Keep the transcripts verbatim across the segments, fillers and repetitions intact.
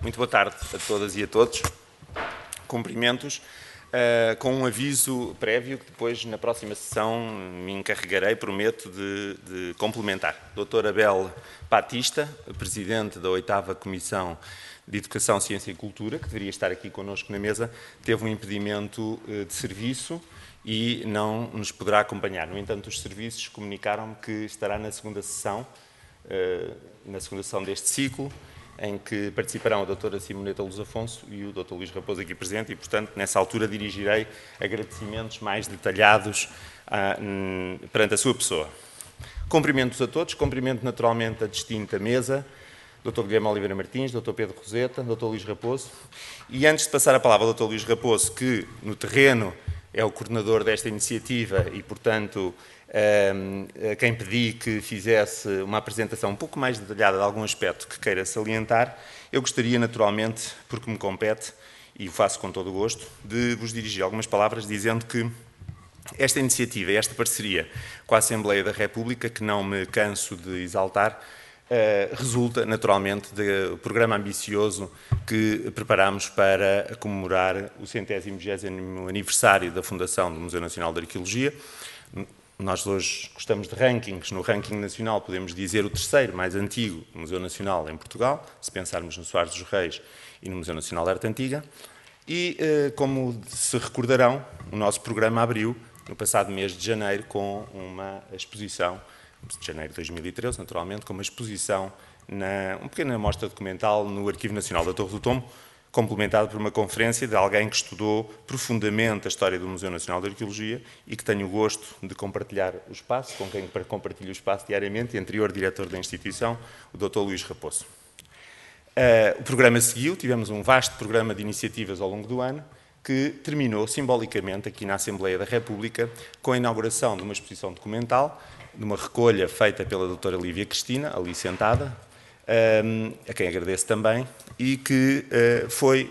Muito boa tarde a todas e a todos. Cumprimentos, uh, com um aviso prévio que depois, na próxima sessão, me encarregarei, prometo, de, de complementar. doutor Abel Batista, Presidente da oitava Comissão de Educação, Ciência e Cultura, que deveria estar aqui connosco na mesa, teve um impedimento uh, de serviço e não nos poderá acompanhar. No entanto, os serviços comunicaram-me que estará na segunda sessão, uh, na segunda sessão deste ciclo, em que participarão a doutora Simoneta Luz Afonso e o doutor Luís Raposo aqui presente e, portanto, nessa altura dirigirei agradecimentos mais detalhados ah, perante a sua pessoa. Cumprimentos a todos, cumprimento naturalmente a distinta mesa, doutor Guilherme Oliveira Martins, doutor Pedro Roseta, doutor Luís Raposo, e antes de passar a palavra ao doutor Luís Raposo, que no terreno é o coordenador desta iniciativa e, portanto, a quem pedi que fizesse uma apresentação um pouco mais detalhada de algum aspecto que queira salientar, eu gostaria naturalmente, porque me compete, e o faço com todo o gosto, de vos dirigir algumas palavras dizendo que esta iniciativa, esta parceria com a Assembleia da República, que não me canso de exaltar, resulta naturalmente do programa ambicioso que preparamos para comemorar o centésimo vigésimo aniversário da fundação do Museu Nacional de Arqueologia. Nós hoje gostamos de rankings. No ranking nacional podemos dizer o terceiro mais antigo Museu Nacional em Portugal, se pensarmos no Soares dos Reis e no Museu Nacional de Arte Antiga. E, como se recordarão, o nosso programa abriu no passado mês de janeiro com uma exposição, de janeiro de dois mil e treze, naturalmente, com uma exposição, na, uma pequena mostra documental no Arquivo Nacional da Torre do Tombo, complementado por uma conferência de alguém que estudou profundamente a história do Museu Nacional de Arqueologia e que tenho o gosto de compartilhar o espaço, com quem compartilho o espaço diariamente, e anterior diretor da instituição, o doutor Luís Raposo. Uh, o programa seguiu, tivemos um vasto programa de iniciativas ao longo do ano, que terminou simbolicamente aqui na Assembleia da República com a inauguração de uma exposição documental, de uma recolha feita pela doutora Lívia Cristina, ali sentada, um, a quem agradeço também, e que uh, foi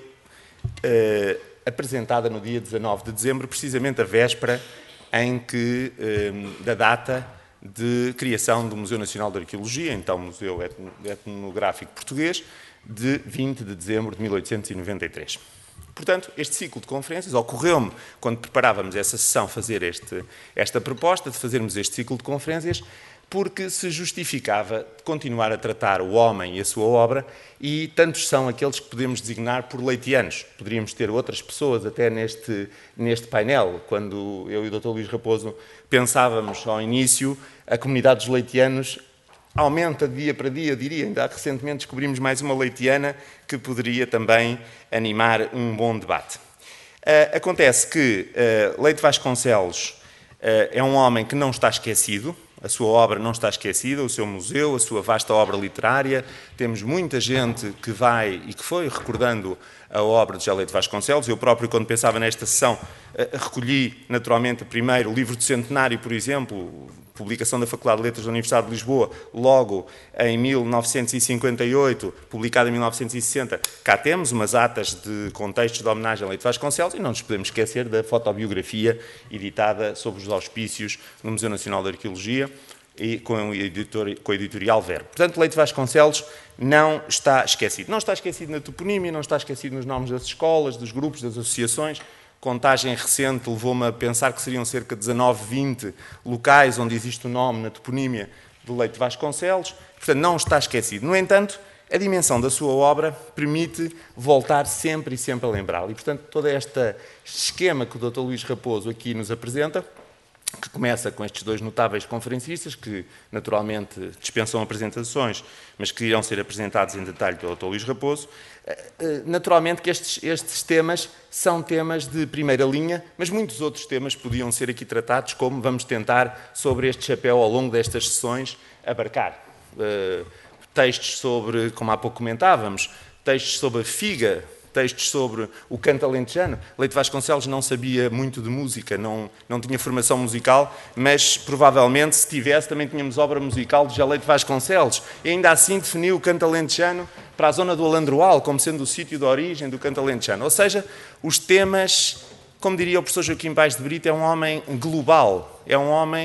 uh, apresentada no dia dezanove de dezembro, precisamente a véspera em que, um, da data de criação do Museu Nacional de Arqueologia, então Museu Etnográfico Português, de vinte de dezembro de mil oitocentos e noventa e três. Portanto, este ciclo de conferências ocorreu-me, quando preparávamos essa sessão, fazer este, esta proposta de fazermos este ciclo de conferências, porque se justificava continuar a tratar o homem e a sua obra, e tantos são aqueles que podemos designar por leitianos. Poderíamos ter outras pessoas até neste, neste painel. Quando eu e o doutor Luís Raposo pensávamos ao início, a comunidade dos leitianos aumenta de dia para dia, diria. Ainda recentemente descobrimos mais uma leitiana que poderia também animar um bom debate. Uh, acontece que uh, Leite Vasconcelos uh, é um homem que não está esquecido, a sua obra não está esquecida, o seu museu, a sua vasta obra literária. Temos muita gente que vai e que foi recordando a obra de José Leite Vasconcelos. Eu próprio, quando pensava nesta sessão, recolhi naturalmente primeiro o livro do centenário, por exemplo, publicação da Faculdade de Letras da Universidade de Lisboa, logo em mil novecentos e cinquenta e oito, publicado em mil novecentos e sessenta. Cá temos umas atas de contextos de homenagem a Leite Vasconcelos e não nos podemos esquecer da fotobiografia editada sob os auspícios no Museu Nacional de Arqueologia e com o editor, com a editorial Verbo. Portanto, Leite Vasconcelos não está esquecido. Não está esquecido na toponímia, não está esquecido nos nomes das escolas, dos grupos, das associações. Contagem recente levou-me a pensar que seriam cerca de dezanove, vinte locais onde existe o nome na toponímia de Leite Vasconcelos. Portanto, não está esquecido. No entanto, a dimensão da sua obra permite voltar sempre e sempre a lembrá-lo. E, portanto, todo este esquema que o doutor Luís Raposo aqui nos apresenta, que começa com estes dois notáveis conferencistas, que naturalmente dispensam apresentações, mas que irão ser apresentados em detalhe pelo doutor Luís Raposo. Naturalmente que estes, estes temas são temas de primeira linha, mas muitos outros temas podiam ser aqui tratados, como vamos tentar, sobre este chapéu, ao longo destas sessões, abarcar. Uh, textos sobre, como há pouco comentávamos, textos sobre a figa, textos sobre o canto alentejano. Leite Vasconcelos não sabia muito de música, não, não tinha formação musical, mas provavelmente, se tivesse, também tínhamos obra musical de José Leite Vasconcelos. E ainda assim definiu o canto alentejano para a zona do Alandroal, como sendo o sítio de origem do canto alentejano. Ou seja, os temas, como diria o professor Joaquim Paes de Brito, é um homem global, é um homem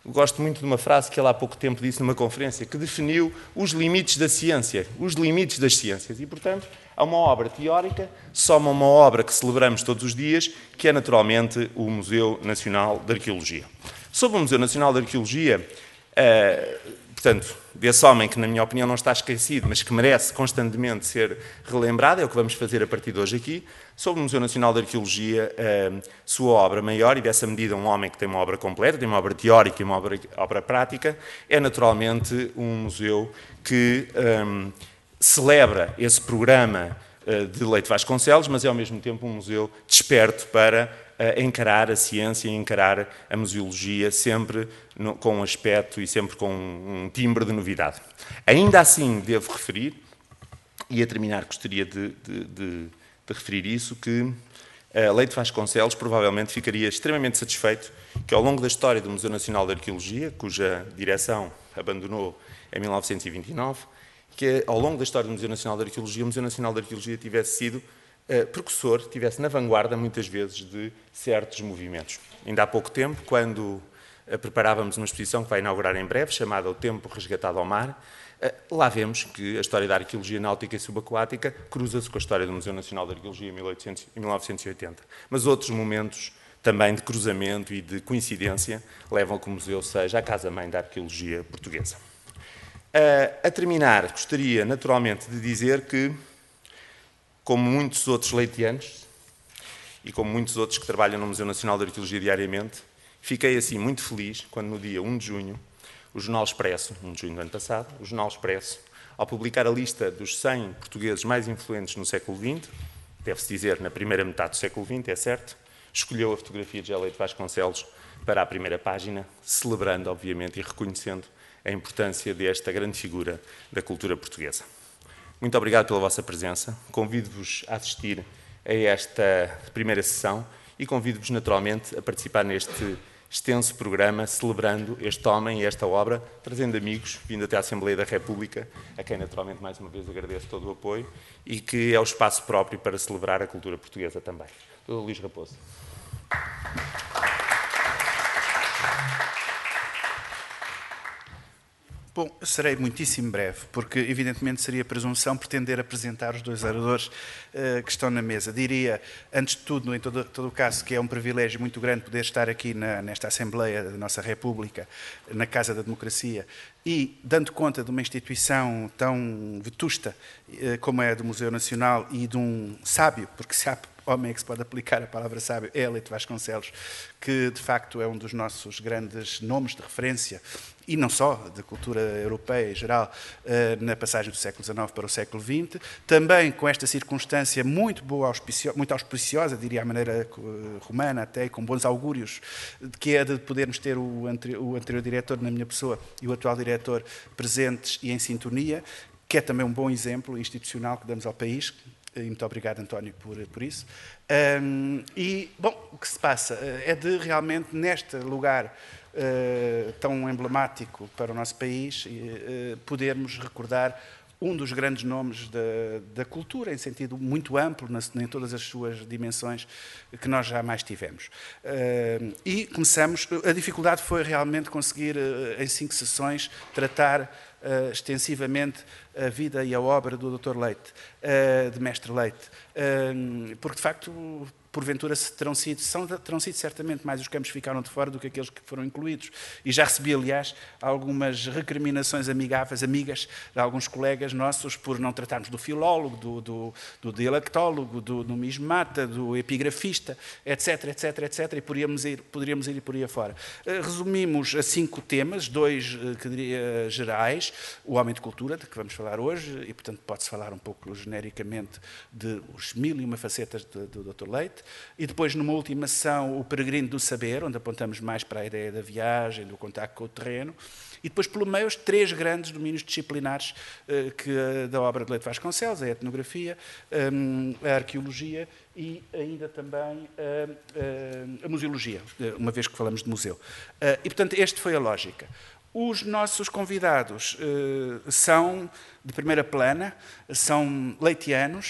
gosto muito de uma frase que ele há pouco tempo disse numa conferência, que definiu os limites da ciência, os limites das ciências. E, portanto, há uma obra teórica, soma uma obra que celebramos todos os dias, que é naturalmente o Museu Nacional de Arqueologia. Sobre o Museu Nacional de Arqueologia, eh, portanto, desse homem que, na minha opinião, não está esquecido, mas que merece constantemente ser relembrado, é o que vamos fazer a partir de hoje aqui. Sobre o Museu Nacional de Arqueologia, a sua obra maior, e dessa medida um homem que tem uma obra completa, tem uma obra teórica e uma obra, obra prática, é naturalmente um museu que um, celebra esse programa uh, de Leite Vasconcelos, mas é ao mesmo tempo um museu desperto para uh, encarar a ciência e encarar a museologia sempre no, com um aspecto e sempre com um, um timbre de novidade. Ainda assim, devo referir, e a terminar gostaria de, de, de de referir isso, que uh, Leite Vasconcelos provavelmente ficaria extremamente satisfeito que ao longo da história do Museu Nacional de Arqueologia, cuja direção abandonou em mil novecentos e vinte e nove, que ao longo da história do Museu Nacional de Arqueologia, o Museu Nacional de Arqueologia tivesse sido uh, precursor, tivesse na vanguarda muitas vezes de certos movimentos. Ainda há pouco tempo, quando uh, preparávamos uma exposição que vai inaugurar em breve, chamada O Tempo Resgatado ao Mar, lá vemos que a história da arqueologia náutica e subaquática cruza-se com a história do Museu Nacional de Arqueologia em mil novecentos e oitenta. Mas outros momentos também de cruzamento e de coincidência levam a que o museu seja a casa-mãe da arqueologia portuguesa. A terminar, gostaria naturalmente de dizer que, como muitos outros leitianos e como muitos outros que trabalham no Museu Nacional de Arqueologia diariamente, fiquei assim muito feliz quando no dia um de junho o Jornal Expresso, um de junho do ano passado, o Jornal Expresso, ao publicar a lista dos cem portugueses mais influentes no século vinte, deve-se dizer na primeira metade do século vinte, é certo, escolheu a fotografia de Leite Vasconcelos para a primeira página, celebrando, obviamente, e reconhecendo a importância desta grande figura da cultura portuguesa. Muito obrigado pela vossa presença, convido-vos a assistir a esta primeira sessão e convido-vos, naturalmente, a participar neste extenso programa, celebrando este homem e esta obra, trazendo amigos, vindo até à Assembleia da República, a quem naturalmente mais uma vez agradeço todo o apoio, e que é o espaço próprio para celebrar a cultura portuguesa também. doutor Luís Raposo. Bom, eu serei muitíssimo breve, porque evidentemente seria presunção pretender apresentar os dois oradores uh, que estão na mesa. Diria, antes de tudo, em todo, todo o caso, que é um privilégio muito grande poder estar aqui na, nesta Assembleia da nossa República, na Casa da Democracia, e dando conta de uma instituição tão vetusta uh, como é a do Museu Nacional e de um sábio, porque se há homem que se pode aplicar a palavra sábio, é Leite Vasconcelos, que de facto é um dos nossos grandes nomes de referência, e não só, da cultura europeia em geral, na passagem do século dezenove para o século vinte, também com esta circunstância muito boa, muito auspiciosa, diria à maneira romana até, com bons augúrios, que é de podermos ter o anterior, o anterior diretor na minha pessoa e o atual diretor presentes e em sintonia, que é também um bom exemplo institucional que damos ao país. E muito obrigado, António, por, por isso. Um, e, bom, o que se passa é de realmente, neste lugar uh, tão emblemático para o nosso país, uh, podermos recordar um dos grandes nomes da, da cultura, em sentido muito amplo, nas, em todas as suas dimensões, que nós jamais tivemos. Uh, e começamos, a dificuldade foi realmente conseguir, uh, em cinco sessões, tratar Uh, extensivamente a vida e a obra do doutor Leite, uh, de Mestre Leite, uh, porque de facto, porventura, terão sido, são, terão sido certamente mais os campos que ficaram de fora do que aqueles que foram incluídos. E já recebi, aliás, algumas recriminações amigáveis, amigas, de alguns colegas nossos, por não tratarmos do filólogo, do, do, do dialectólogo, do numismata, do epigrafista, etc, etc, etc, e poderíamos ir, poderíamos ir por aí afora. Uh, resumimos a cinco temas, dois, uh, que diria, gerais, o homem de cultura, de que vamos falar hoje, e, portanto, pode-se falar um pouco genericamente de os mil e uma facetas do, do doutor Leite, e depois, numa última sessão, o peregrino do saber, onde apontamos mais para a ideia da viagem, do contacto com o terreno, e depois, pelo meio, os três grandes domínios disciplinares uh, que, uh, da obra de Leite Vasconcelos, a etnografia, um, a arqueologia e ainda também uh, uh, a museologia, uma vez que falamos de museu. Uh, e, portanto, esta foi a lógica. Os nossos convidados uh, são de primeira plana, são leitianos,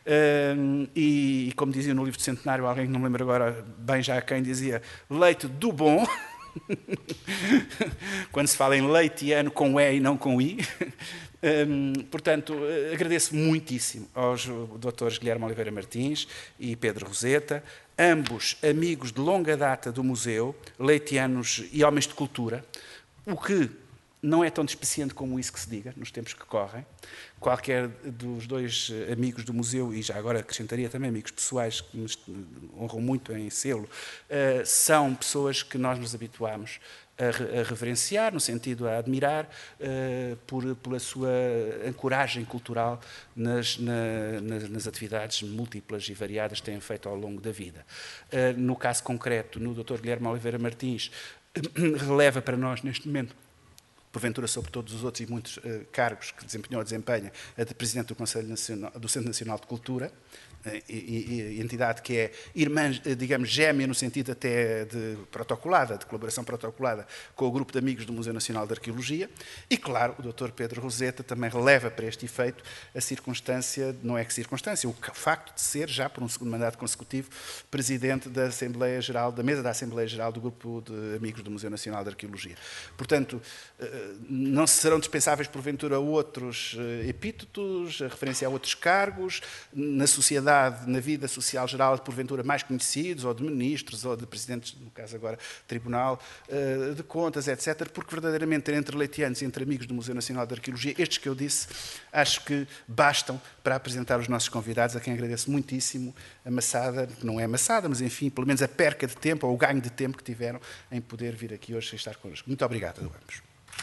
uh, e, como dizia no livro de centenário, alguém que não me lembro agora bem já quem dizia, leite do bom, quando se fala em leitiano com E e não com I. Um, portanto, agradeço muitíssimo aos doutores Guilherme Oliveira Martins e Pedro Roseta, ambos amigos de longa data do museu, leitianos e homens de cultura, o que não é tão despiciente como isso que se diga nos tempos que correm. Qualquer dos dois amigos do museu, e já agora acrescentaria também amigos pessoais que nos honram muito em sê-lo, uh, são pessoas que nós nos habituamos a, a reverenciar, no sentido a admirar, uh, por, pela sua ancoragem cultural nas, na, nas, nas atividades múltiplas e variadas que têm feito ao longo da vida. Uh, no caso concreto, no doutor Guilherme Oliveira Martins, releva para nós, neste momento, porventura sobre todos os outros e muitos uh, cargos que desempenhou ou desempenha, a de Presidente do Conselho Nacional, do Centro Nacional de Cultura, uh, e, e, e entidade que é irmã, digamos, gêmea no sentido até de protocolada, de colaboração protocolada com o Grupo de Amigos do Museu Nacional de Arqueologia, e, claro, o doutor Pedro Roseta também releva para este efeito a circunstância, não é que circunstância, o facto de ser, já por um segundo mandato consecutivo, Presidente da Assembleia Geral, da Mesa da Assembleia Geral do Grupo de Amigos do Museu Nacional de Arqueologia. Portanto, uh, não serão dispensáveis, porventura, outros epítetos, a referência a outros cargos, na sociedade, na vida social geral, porventura mais conhecidos, ou de ministros, ou de presidentes, no caso agora, tribunal, de contas, etcétera, porque verdadeiramente entre leitianos e entre amigos do Museu Nacional de Arqueologia, estes que eu disse, acho que bastam para apresentar os nossos convidados, a quem agradeço muitíssimo a maçada, não é maçada, mas enfim, pelo menos a perca de tempo, ou o ganho de tempo que tiveram em poder vir aqui hoje e estar connosco. Muito obrigado a ambos.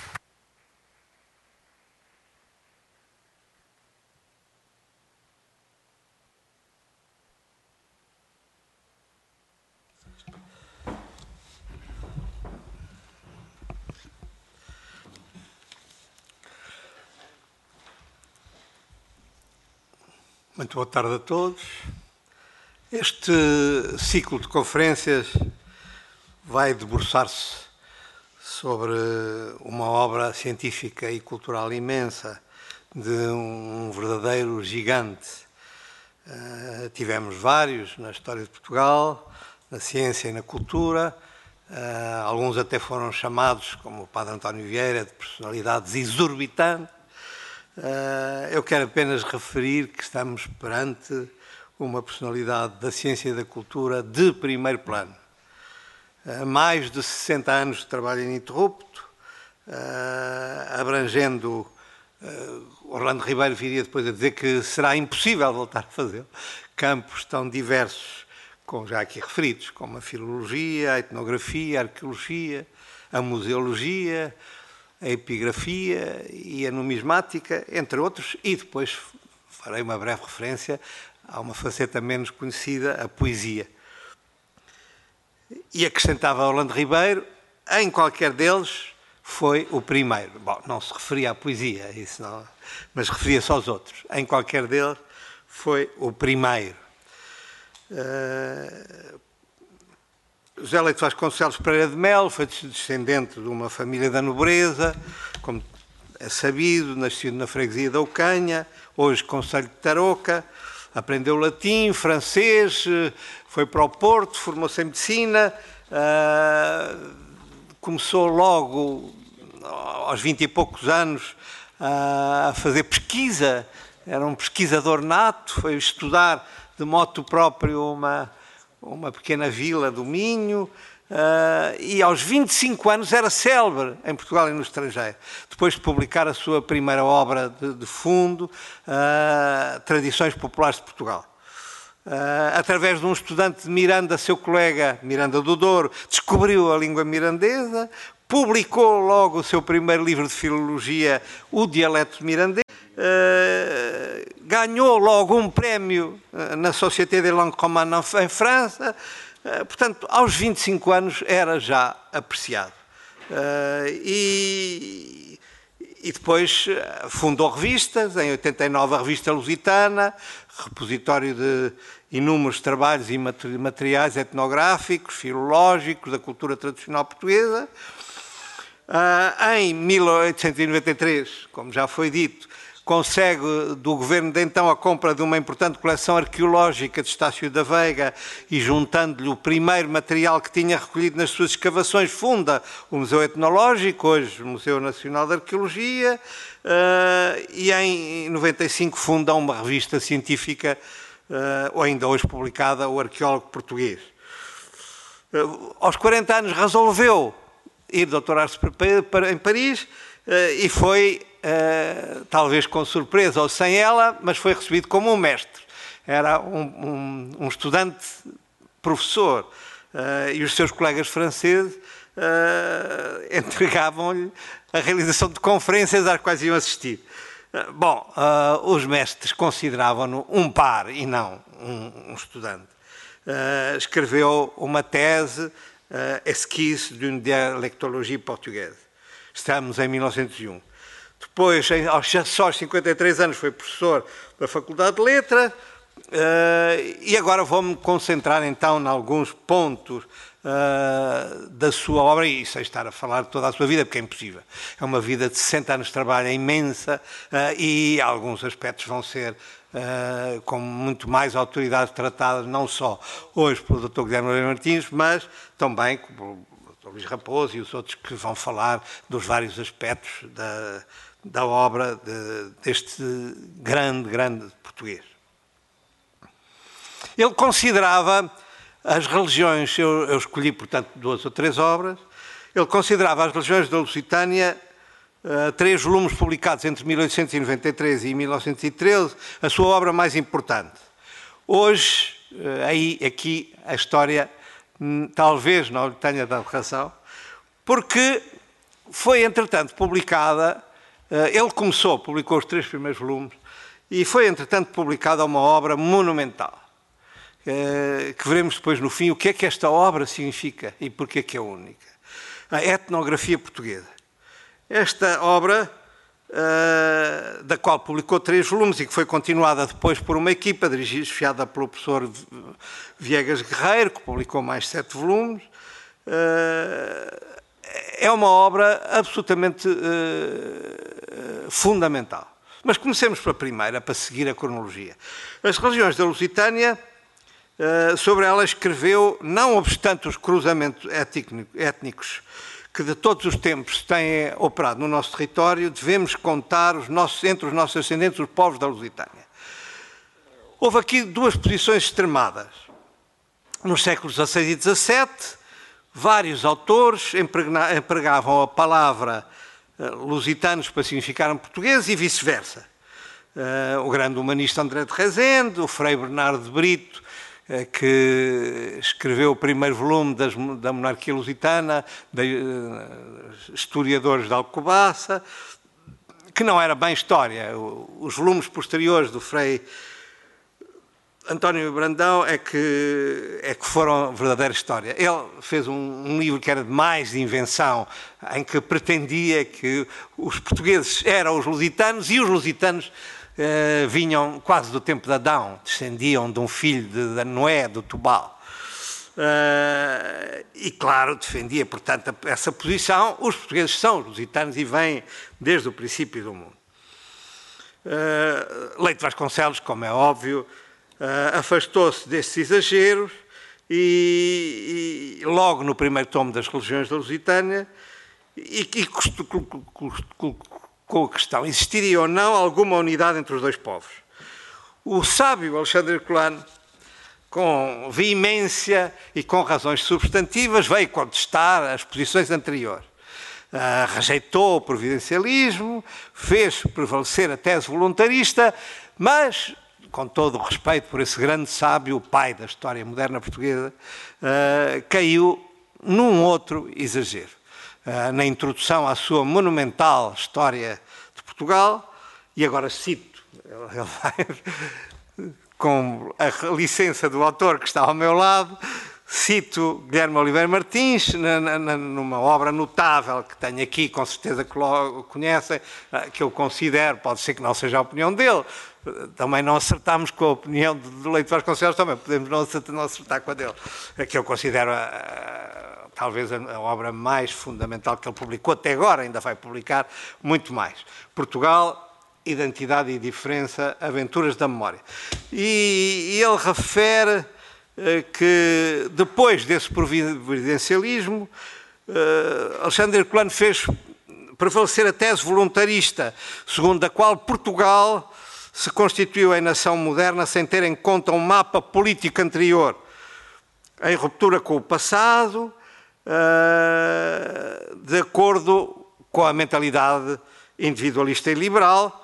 Muito boa tarde a todos. Este ciclo de conferências vai debruçar-se sobre uma obra científica e cultural imensa de um verdadeiro gigante. Uh, tivemos vários na história de Portugal, na ciência e na cultura. Uh, alguns até foram chamados, como o Padre António Vieira, de personalidades exorbitantes. Uh, eu quero apenas referir que estamos perante uma personalidade da ciência e da cultura de primeiro plano. Uh, mais de sessenta anos de trabalho ininterrupto, uh, abrangendo, uh, Orlando Ribeiro viria depois a dizer que será impossível voltar a fazê-lo, campos tão diversos, como já aqui referidos, como a filologia, a etnografia, a arqueologia, a museologia, a epigrafia e a numismática, entre outros, e depois farei uma breve referência a uma faceta menos conhecida, a poesia. E acrescentava Orlando Ribeiro, em qualquer deles foi o primeiro. Bom, não se referia à poesia, isso não, mas referia-se aos outros. Em qualquer deles foi o primeiro. Uh, José Leite Vasconcelos Pereira de Melo foi descendente de uma família da nobreza, como é sabido, nascido na freguesia da Ocanha, hoje concelho de Tarouca, aprendeu latim, francês, foi para o Porto, formou-se em medicina, uh, começou logo, aos vinte e poucos anos, uh, a fazer pesquisa, era um pesquisador nato, foi estudar de motu próprio uma... uma pequena vila do Minho, uh, e aos vinte e cinco anos era célebre em Portugal e no estrangeiro. Depois de publicar a sua primeira obra de, de fundo, uh, Tradições Populares de Portugal. Uh, através de um estudante de Miranda, seu colega Miranda do Douro, descobriu a língua mirandesa, publicou logo o seu primeiro livro de filologia, O Dialeto Mirandês, Uh, ganhou logo um prémio uh, na Société des Langues Romanes em França, uh, portanto, aos vinte e cinco anos era já apreciado. Uh, e, e depois fundou revistas, em oitenta e nove a Revista Lusitana, repositório de inúmeros trabalhos e materiais etnográficos, filológicos, da cultura tradicional portuguesa. Uh, em mil oitocentos e noventa e três, como já foi dito, consegue do governo de então a compra de uma importante coleção arqueológica de Estácio da Veiga e, juntando-lhe o primeiro material que tinha recolhido nas suas escavações, funda o Museu Etnológico, hoje Museu Nacional de Arqueologia, e em noventa e cinco funda uma revista científica, ou ainda hoje publicada, O Arqueólogo Português. Aos quarenta anos resolveu ir doutorar-se em Paris e foi, talvez com surpresa ou sem ela, mas foi recebido como um mestre. Era um, um, um estudante professor e os seus colegas franceses entregavam-lhe a realização de conferências às quais iam assistir. Bom, os mestres consideravam-no um par e não um, um estudante. Uh, escreveu uma tese, uh, Esquisse d'une dialectologie portuguesa. Estamos em mil novecentos e um. Depois, em, aos só cinquenta e três anos, foi professor da Faculdade de Letras, uh, e agora vou-me concentrar então em alguns pontos uh, da sua obra, e sem estar a falar de toda a sua vida, porque é impossível. É uma vida de sessenta anos de trabalho, é imensa, uh, e alguns aspectos vão ser Uh, com muito mais autoridade tratadas, não só hoje pelo doutor Guilherme Oliveira Martins, mas também pelo doutor Luís Raposo e os outros que vão falar dos vários aspectos da, da obra de, deste grande, grande português. Ele considerava as religiões, eu, eu escolhi, portanto, duas ou três obras, ele considerava as religiões da Lusitânia, Uh, três volumes publicados entre mil oitocentos e noventa e três e mil novecentos e treze, a sua obra mais importante. Hoje, uh, aí, aqui, a história hum, talvez não lhe tenha dado razão, porque foi, entretanto, publicada, uh, ele começou, publicou os três primeiros volumes, e foi, entretanto, publicada uma obra monumental, uh, que veremos depois no fim o que é que esta obra significa e porque é que é única. A Etnografia Portuguesa. Esta obra, uh, da qual publicou três volumes e que foi continuada depois por uma equipa dirigida pelo professor Viegas Guerreiro, que publicou mais sete volumes, uh, é uma obra absolutamente uh, fundamental. Mas comecemos pela primeira, para seguir a cronologia. As religiões da Lusitânia, uh, sobre ela escreveu, não obstante os cruzamentos étnicos que de todos os tempos têm operado no nosso território, devemos contar os nossos, entre os nossos ascendentes os povos da Lusitânia. Houve aqui duas posições extremadas. Nos séculos dezasseis e dezassete, vários autores empregavam a palavra lusitanos para significar portugueses e vice-versa. O grande humanista André de Rezende, o Frei Bernardo de Brito, que escreveu o primeiro volume das, da monarquia lusitana, de, uh, historiadores de Alcobaça, que não era bem história. Os volumes posteriores do Frei António Brandão é que, é que foram verdadeira história. Ele fez um, um livro que era de mais de invenção, em que pretendia que os portugueses eram os lusitanos e os lusitanos Uh, vinham quase do tempo de Adão, descendiam de um filho de, de Noé, do Tubal. Uh, e, claro, defendia, portanto, essa posição. Os portugueses são os lusitanos e vêm desde o princípio do mundo. Uh, Leite Vasconcelos, como é óbvio, uh, afastou-se destes exageros e, e, logo no primeiro tomo das religiões da Lusitânia, e, e com a questão, existiria ou não alguma unidade entre os dois povos. O sábio Alexandre Herculano, com veemência e com razões substantivas, veio contestar as posições anteriores. Uh, rejeitou o providencialismo, fez prevalecer a tese voluntarista, mas, com todo o respeito por esse grande sábio, o pai da história moderna portuguesa, uh, caiu num outro exagero. Uh, na introdução à sua monumental História de Portugal, e agora cito, ele vai, com a licença do autor que está ao meu lado, cito Guilherme Oliveira Martins, na, na, numa obra notável que tenho aqui, com certeza que logo conhecem, que eu considero, pode ser que não seja a opinião dele, também não acertamos com a opinião do Leite Vasconcelos, também podemos não acertar, não acertar com a dele, que eu considero a, a, talvez a, a obra mais fundamental que ele publicou até agora, ainda vai publicar muito mais. Portugal Identidade e Diferença, Aventuras da Memória. E, e ele refere eh, que, depois desse providencialismo, eh, Alexandre Herculano fez prevalecer a tese voluntarista, segundo a qual Portugal se constituiu em nação moderna sem ter em conta um mapa político anterior, em ruptura com o passado, eh, de acordo com a mentalidade individualista e liberal,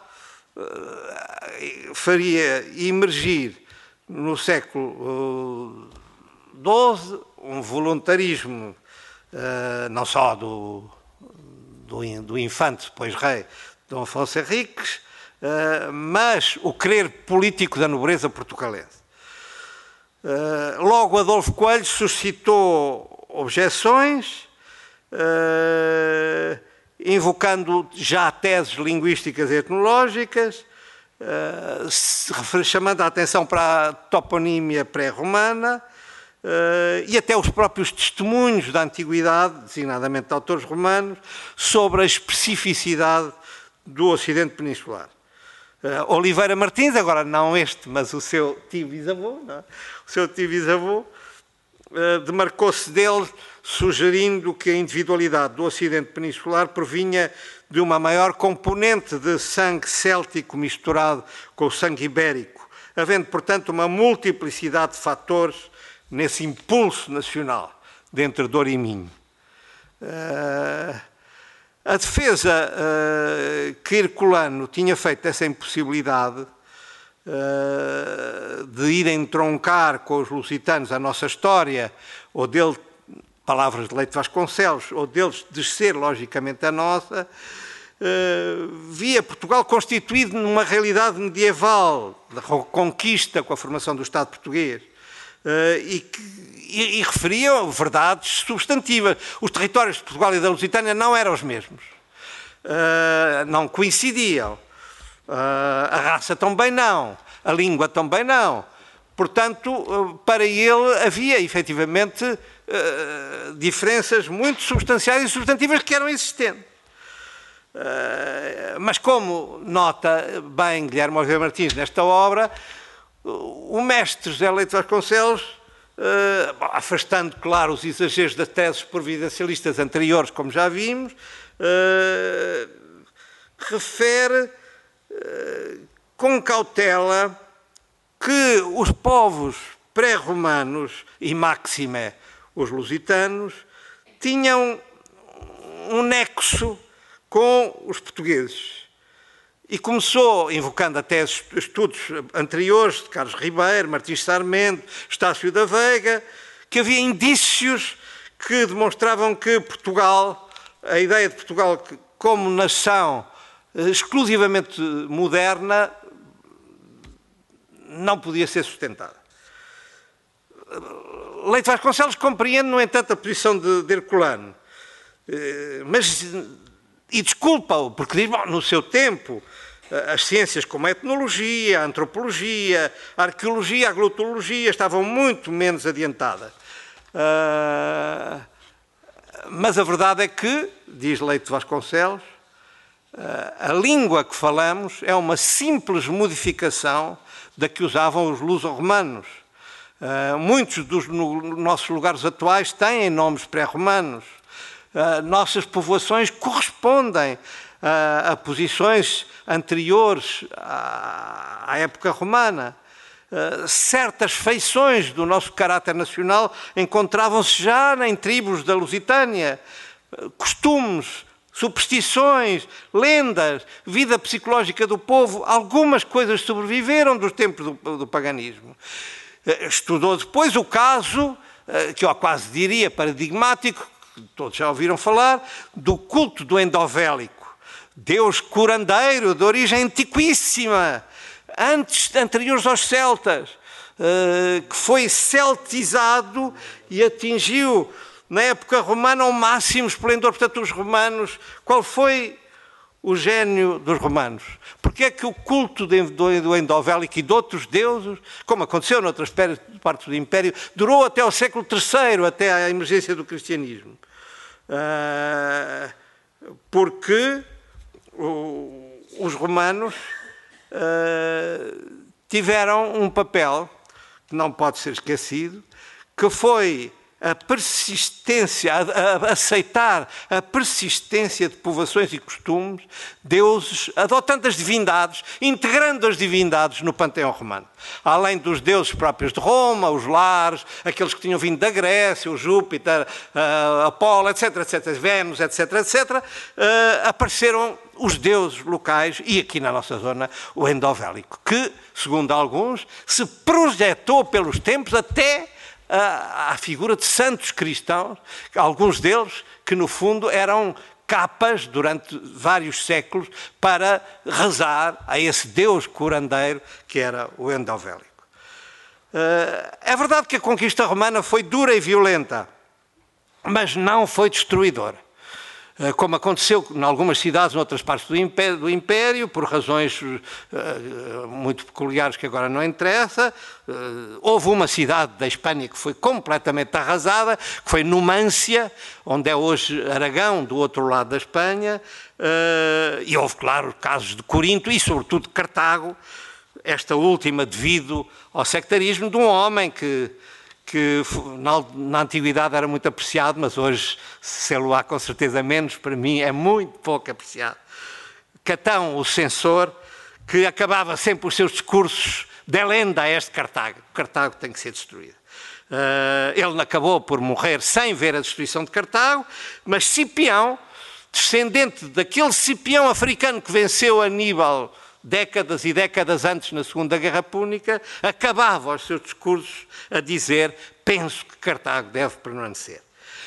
faria emergir no século doze um voluntarismo não só do, do, do infante, depois rei, Dom Afonso Henriques, mas o querer político da nobreza portugalense. Logo, Adolfo Coelho suscitou objeções, invocando já teses linguísticas e etnológicas, chamando a atenção para a toponímia pré-romana e até os próprios testemunhos da antiguidade, designadamente de autores romanos, sobre a especificidade do Ocidente peninsular. Oliveira Martins, agora não este, mas o seu tio-bisavô, o seu tio-bisavô, demarcou-se dele, sugerindo que a individualidade do Ocidente peninsular provinha de uma maior componente de sangue céltico misturado com o sangue ibérico, havendo, portanto, uma multiplicidade de fatores nesse impulso nacional, de entre Douro e Minho. Uh, a defesa uh, que Herculano tinha feito dessa impossibilidade uh, de ir entroncar com os lusitanos a nossa história, ou dele, palavras de Leite Vasconcelos, ou deles descer logicamente a nossa, uh, via Portugal constituído numa realidade medieval, da conquista com a formação do Estado português, uh, e, que, e, e referia verdades substantivas. Os territórios de Portugal e da Lusitânia não eram os mesmos, uh, não coincidiam, uh, a raça também não, a língua também não. Portanto, uh, para ele havia efetivamente Uh, diferenças muito substanciais e substantivas que eram existentes. Uh, mas como nota bem Guilherme Oliveira Martins nesta obra, o mestre José Leite Vasconcelos, uh, afastando, claro, os exageros das teses providencialistas anteriores, como já vimos, uh, refere uh, com cautela que os povos pré-romanos, e máxime os lusitanos, tinham um nexo com os portugueses. E começou, invocando até estudos anteriores de Carlos Ribeiro, Martins Sarmento, Estácio da Veiga, que havia indícios que demonstravam que Portugal, a ideia de Portugal como nação exclusivamente moderna, não podia ser sustentada. Leite Vasconcelos compreende, no entanto, a posição de, de Herculano, mas, e desculpa-o, porque diz, bom, no seu tempo, as ciências como a etnologia, a antropologia, a arqueologia, a glotologia estavam muito menos adiantadas. Uh, mas a verdade é que, diz Leite Vasconcelos, uh, a língua que falamos é uma simples modificação da que usavam os luso-romanos. Uh, muitos dos no, nossos lugares atuais têm nomes pré-romanos. Uh, nossas povoações correspondem uh, a posições anteriores à, à época romana. Uh, certas feições do nosso caráter nacional encontravam-se já em tribos da Lusitânia. Uh, costumes, superstições, lendas, vida psicológica do povo, algumas coisas sobreviveram dos tempos do, do paganismo. Estudou depois o caso, que eu quase diria paradigmático, que todos já ouviram falar, do culto do endovélico, deus curandeiro de origem antiquíssima, antes, anteriores aos celtas, que foi celtizado e atingiu na época romana o máximo esplendor. Portanto, os romanos, qual foi o gênio dos romanos? Porque é que o culto do endovélico e de outros deuses, como aconteceu noutras partes do Império, durou até ao século terceiro, até à emergência do cristianismo? Porque os romanos uh, tiveram um papel que não pode ser esquecido, que foi a persistência, a, a aceitar a persistência de povoações e costumes, deuses, adotando as divindades, integrando as divindades no panteão romano. Além dos deuses próprios de Roma, os lares, aqueles que tinham vindo da Grécia, o Júpiter, a Apolo, etc, etc, Vênus, etc, etcétera, uh, apareceram os deuses locais e aqui na nossa zona o endovélico, que, segundo alguns, se projetou pelos tempos até à figura de santos cristãos, alguns deles que no fundo eram capas durante vários séculos para rezar a esse Deus curandeiro que era o endovélico. É verdade que a conquista romana foi dura e violenta, mas não foi destruidora. Como aconteceu em algumas cidades, em outras partes do Império, do Império por razões uh, muito peculiares que agora não interessa. Uh, houve uma cidade da Espanha que foi completamente arrasada, que foi Numância, onde é hoje Aragão, do outro lado da Espanha, uh, e houve, claro, casos de Corinto e, sobretudo, de Cartago, esta última devido ao sectarismo de um homem que... que na, na antiguidade era muito apreciado, mas hoje, se lo há com certeza menos, para mim é muito pouco apreciado. Catão, o censor, que acabava sempre os seus discursos delenda a este Cartago. Cartago tem que ser destruído. Uh, ele acabou por morrer sem ver a destruição de Cartago, mas Cipião, descendente daquele Cipião africano que venceu Aníbal décadas e décadas antes, na Segunda Guerra Púnica, acabava os seus discursos a dizer: penso que Cartago deve permanecer.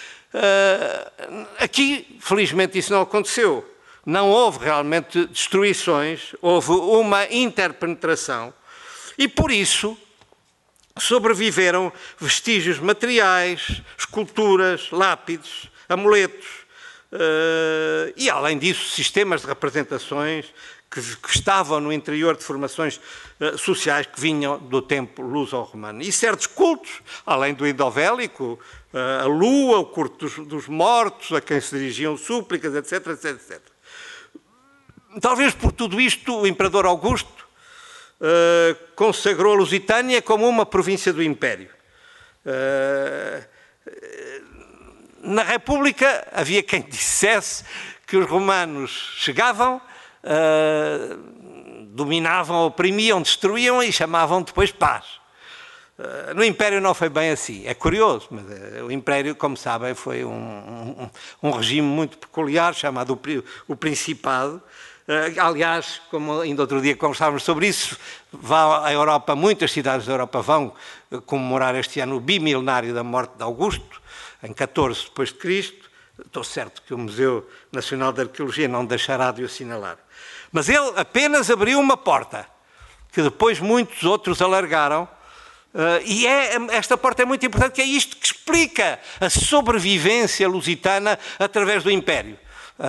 Uh, aqui, felizmente, isso não aconteceu. Não houve realmente destruições, houve uma interpenetração e, por isso, sobreviveram vestígios materiais, esculturas, lápides, amuletos uh, e, além disso, sistemas de representações Que, que estavam no interior de formações uh, sociais que vinham do tempo luso-romano. E certos cultos, além do endovélico, uh, a lua, o culto dos, dos mortos, a quem se dirigiam súplicas, etc, etc, etcétera. Talvez por tudo isto o imperador Augusto uh, consagrou a Lusitânia como uma província do Império. Uh, na República havia quem dissesse que os romanos chegavam, Uh, dominavam, oprimiam, destruíam e chamavam depois paz. Uh, no Império não foi bem assim. É curioso, mas uh, o Império, como sabem, foi um, um, um regime muito peculiar, chamado o, o Principado. Uh, aliás, como ainda outro dia conversávamos sobre isso, vá à Europa, muitas cidades da Europa vão comemorar este ano o bimilenário da morte de Augusto, em catorze depois de Cristo. Estou certo que o Museu Nacional de Arqueologia não deixará de o assinalar. Mas ele apenas abriu uma porta, que depois muitos outros alargaram, uh, e é, esta porta é muito importante, que é isto que explica a sobrevivência lusitana através do Império.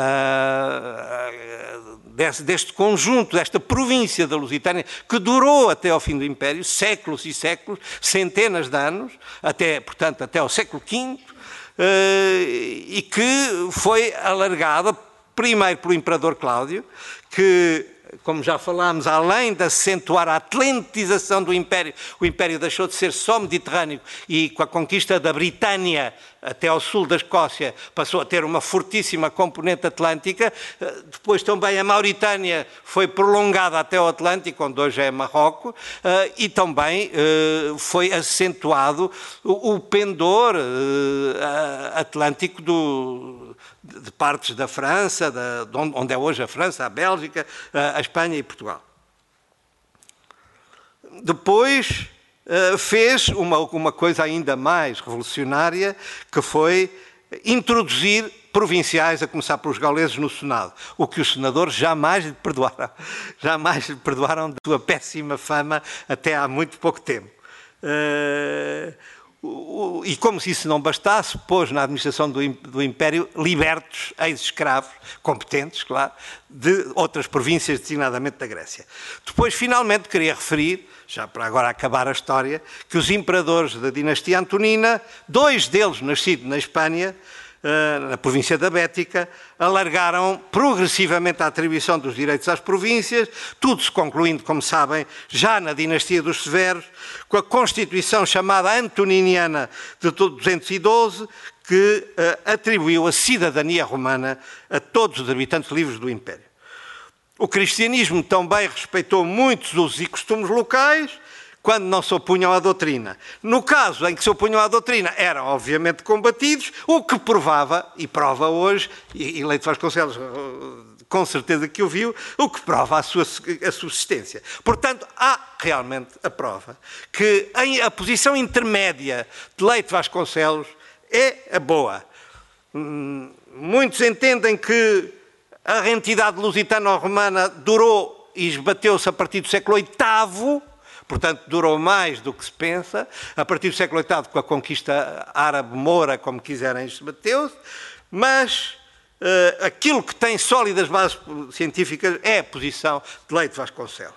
Uh, deste, deste conjunto, desta província da Lusitânia, que durou até ao fim do Império, séculos e séculos, centenas de anos, até, portanto, até ao século quinto, uh, e que foi alargada primeiro pelo imperador Cláudio, que, como já falámos, além de acentuar a atlanticização do Império, o Império deixou de ser só mediterrâneo e, com a conquista da Britânia até ao sul da Escócia, passou a ter uma fortíssima componente atlântica. Depois também a Mauritânia foi prolongada até ao Atlântico, onde hoje é Marrocos, e também foi acentuado o pendor atlântico do... de partes da França, de onde é hoje a França, a Bélgica, a Espanha e Portugal. Depois fez uma, uma coisa ainda mais revolucionária, que foi introduzir provinciais, a começar pelos gauleses, no Senado, o que os senadores jamais lhe perdoaram, jamais lhe perdoaram de sua péssima fama até há muito pouco tempo. E como se isso não bastasse, pôs na administração do Império libertos, ex-escravos, competentes, claro, de outras províncias, designadamente da Grécia. Depois, finalmente, queria referir, já para agora acabar a história, que os imperadores da dinastia Antonina, dois deles nascidos na Espanha, na província da Bética, alargaram progressivamente a atribuição dos direitos às províncias, tudo se concluindo, como sabem, já na dinastia dos Severos, com a Constituição chamada Antoniniana de duzentos e doze, que uh, atribuiu a cidadania romana a todos os habitantes livres do Império. O cristianismo também respeitou muitos usos e costumes locais, quando não se opunham à doutrina. No caso em que se opunham à doutrina, eram obviamente combatidos, o que provava, e prova hoje, e, e Leite Vasconcelos com certeza que o viu, o que prova a sua a subsistência. Portanto, há realmente a prova que a posição intermédia de Leite Vasconcelos é a boa. Muitos entendem que a entidade lusitano-romana durou e esbateu-se a partir do século oitavo, portanto, durou mais do que se pensa. A partir do século oitavo, com a conquista árabe-moura, como quiserem, esbateu-se. Mas uh, aquilo que tem sólidas bases científicas é a posição de Leite Vasconcelos.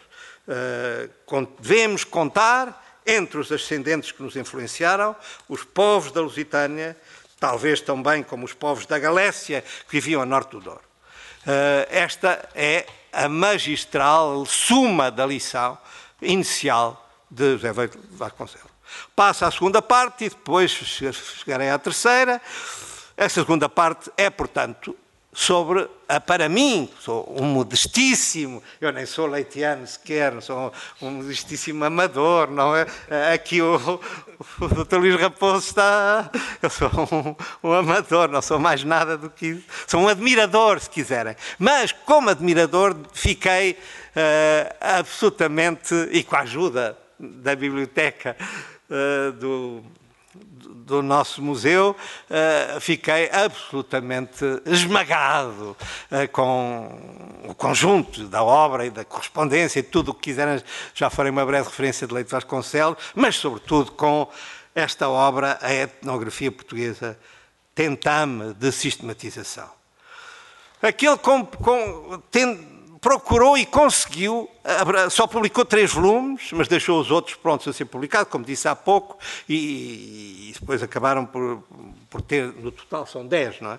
Uh, devemos contar, entre os ascendentes que nos influenciaram, os povos da Lusitânia, talvez também como os povos da Galécia, que viviam a norte do Douro. Uh, esta é a magistral suma da lição inicial de José Vasconcelos. Passa à segunda parte e depois chegarei à terceira. Essa segunda parte é, portanto, sobre, a, para mim, sou um modestíssimo, eu nem sou leitiano sequer, sou um modestíssimo amador, não é? Aqui o, o doutor Luís Raposo está, eu sou um, um amador, não sou mais nada do que isso, sou um admirador, se quiserem, mas como admirador fiquei uh, absolutamente, e com a ajuda da biblioteca uh, do... do nosso museu, uh, fiquei absolutamente esmagado uh, com o conjunto da obra e da correspondência e tudo o que quiserem, já farei uma breve referência de Leite Vasconcelos, mas sobretudo com esta obra, a etnografia portuguesa, tentame de sistematização. Aquele com, com, tem, procurou e conseguiu, só publicou três volumes, mas deixou os outros prontos a ser publicados, como disse há pouco, e, e depois acabaram por, por ter, no total são dez, não é?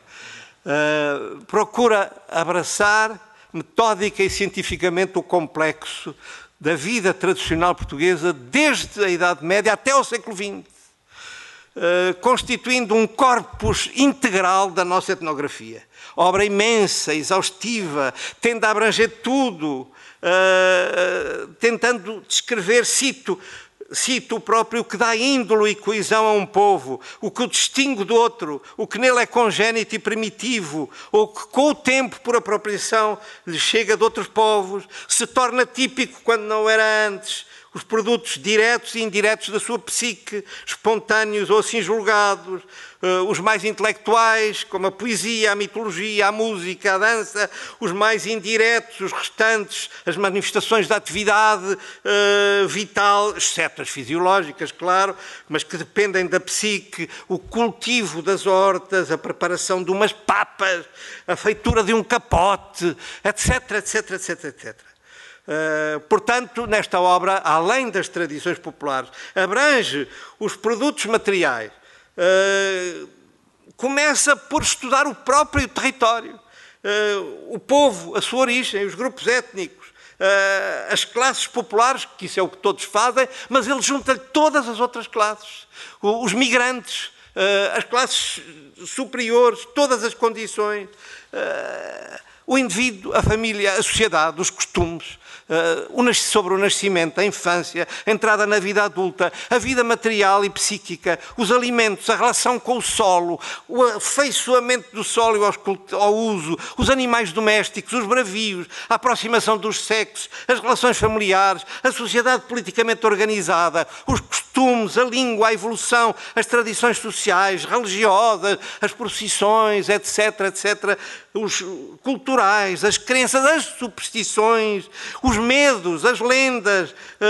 Uh, procura abraçar metódica e cientificamente o complexo da vida tradicional portuguesa desde a Idade Média até ao século vinte, uh, constituindo um corpus integral da nossa etnografia. Obra imensa, exaustiva, tende a abranger tudo, uh, tentando descrever, cito, cito o próprio, o que dá índole e coesão a um povo, o que o distingue do outro, o que nele é congénito e primitivo, ou que com o tempo, por apropriação, lhe chega de outros povos, se torna típico quando não era antes, os produtos diretos e indiretos da sua psique, espontâneos ou assim julgados, uh, os mais intelectuais, como a poesia, a mitologia, a música, a dança, os mais indiretos, os restantes, as manifestações da atividade uh, vital, exceto as fisiológicas, claro, mas que dependem da psique, o cultivo das hortas, a preparação de umas papas, a feitura de um capote, etc, etc, etc, etcétera. Uh, portanto, nesta obra, além das tradições populares, abrange os produtos materiais, uh, começa por estudar o próprio território, uh, o povo, a sua origem, os grupos étnicos, uh, as classes populares, que isso é o que todos fazem, mas ele junta-lhe todas as outras classes, os migrantes, uh, as classes superiores, todas as condições, uh, o indivíduo, a família, a sociedade, os costumes, Uh, sobre o nascimento, a infância, a entrada na vida adulta, a vida material e psíquica, os alimentos, a relação com o solo, o afeiçoamento do solo ao, ao uso, os animais domésticos, os bravios, a aproximação dos sexos, as relações familiares, a sociedade politicamente organizada, os costumes, a língua, a evolução, as tradições sociais, religiosas, as procissões, etc, etcétera, os culturais, as crenças, as superstições, os medos, as lendas,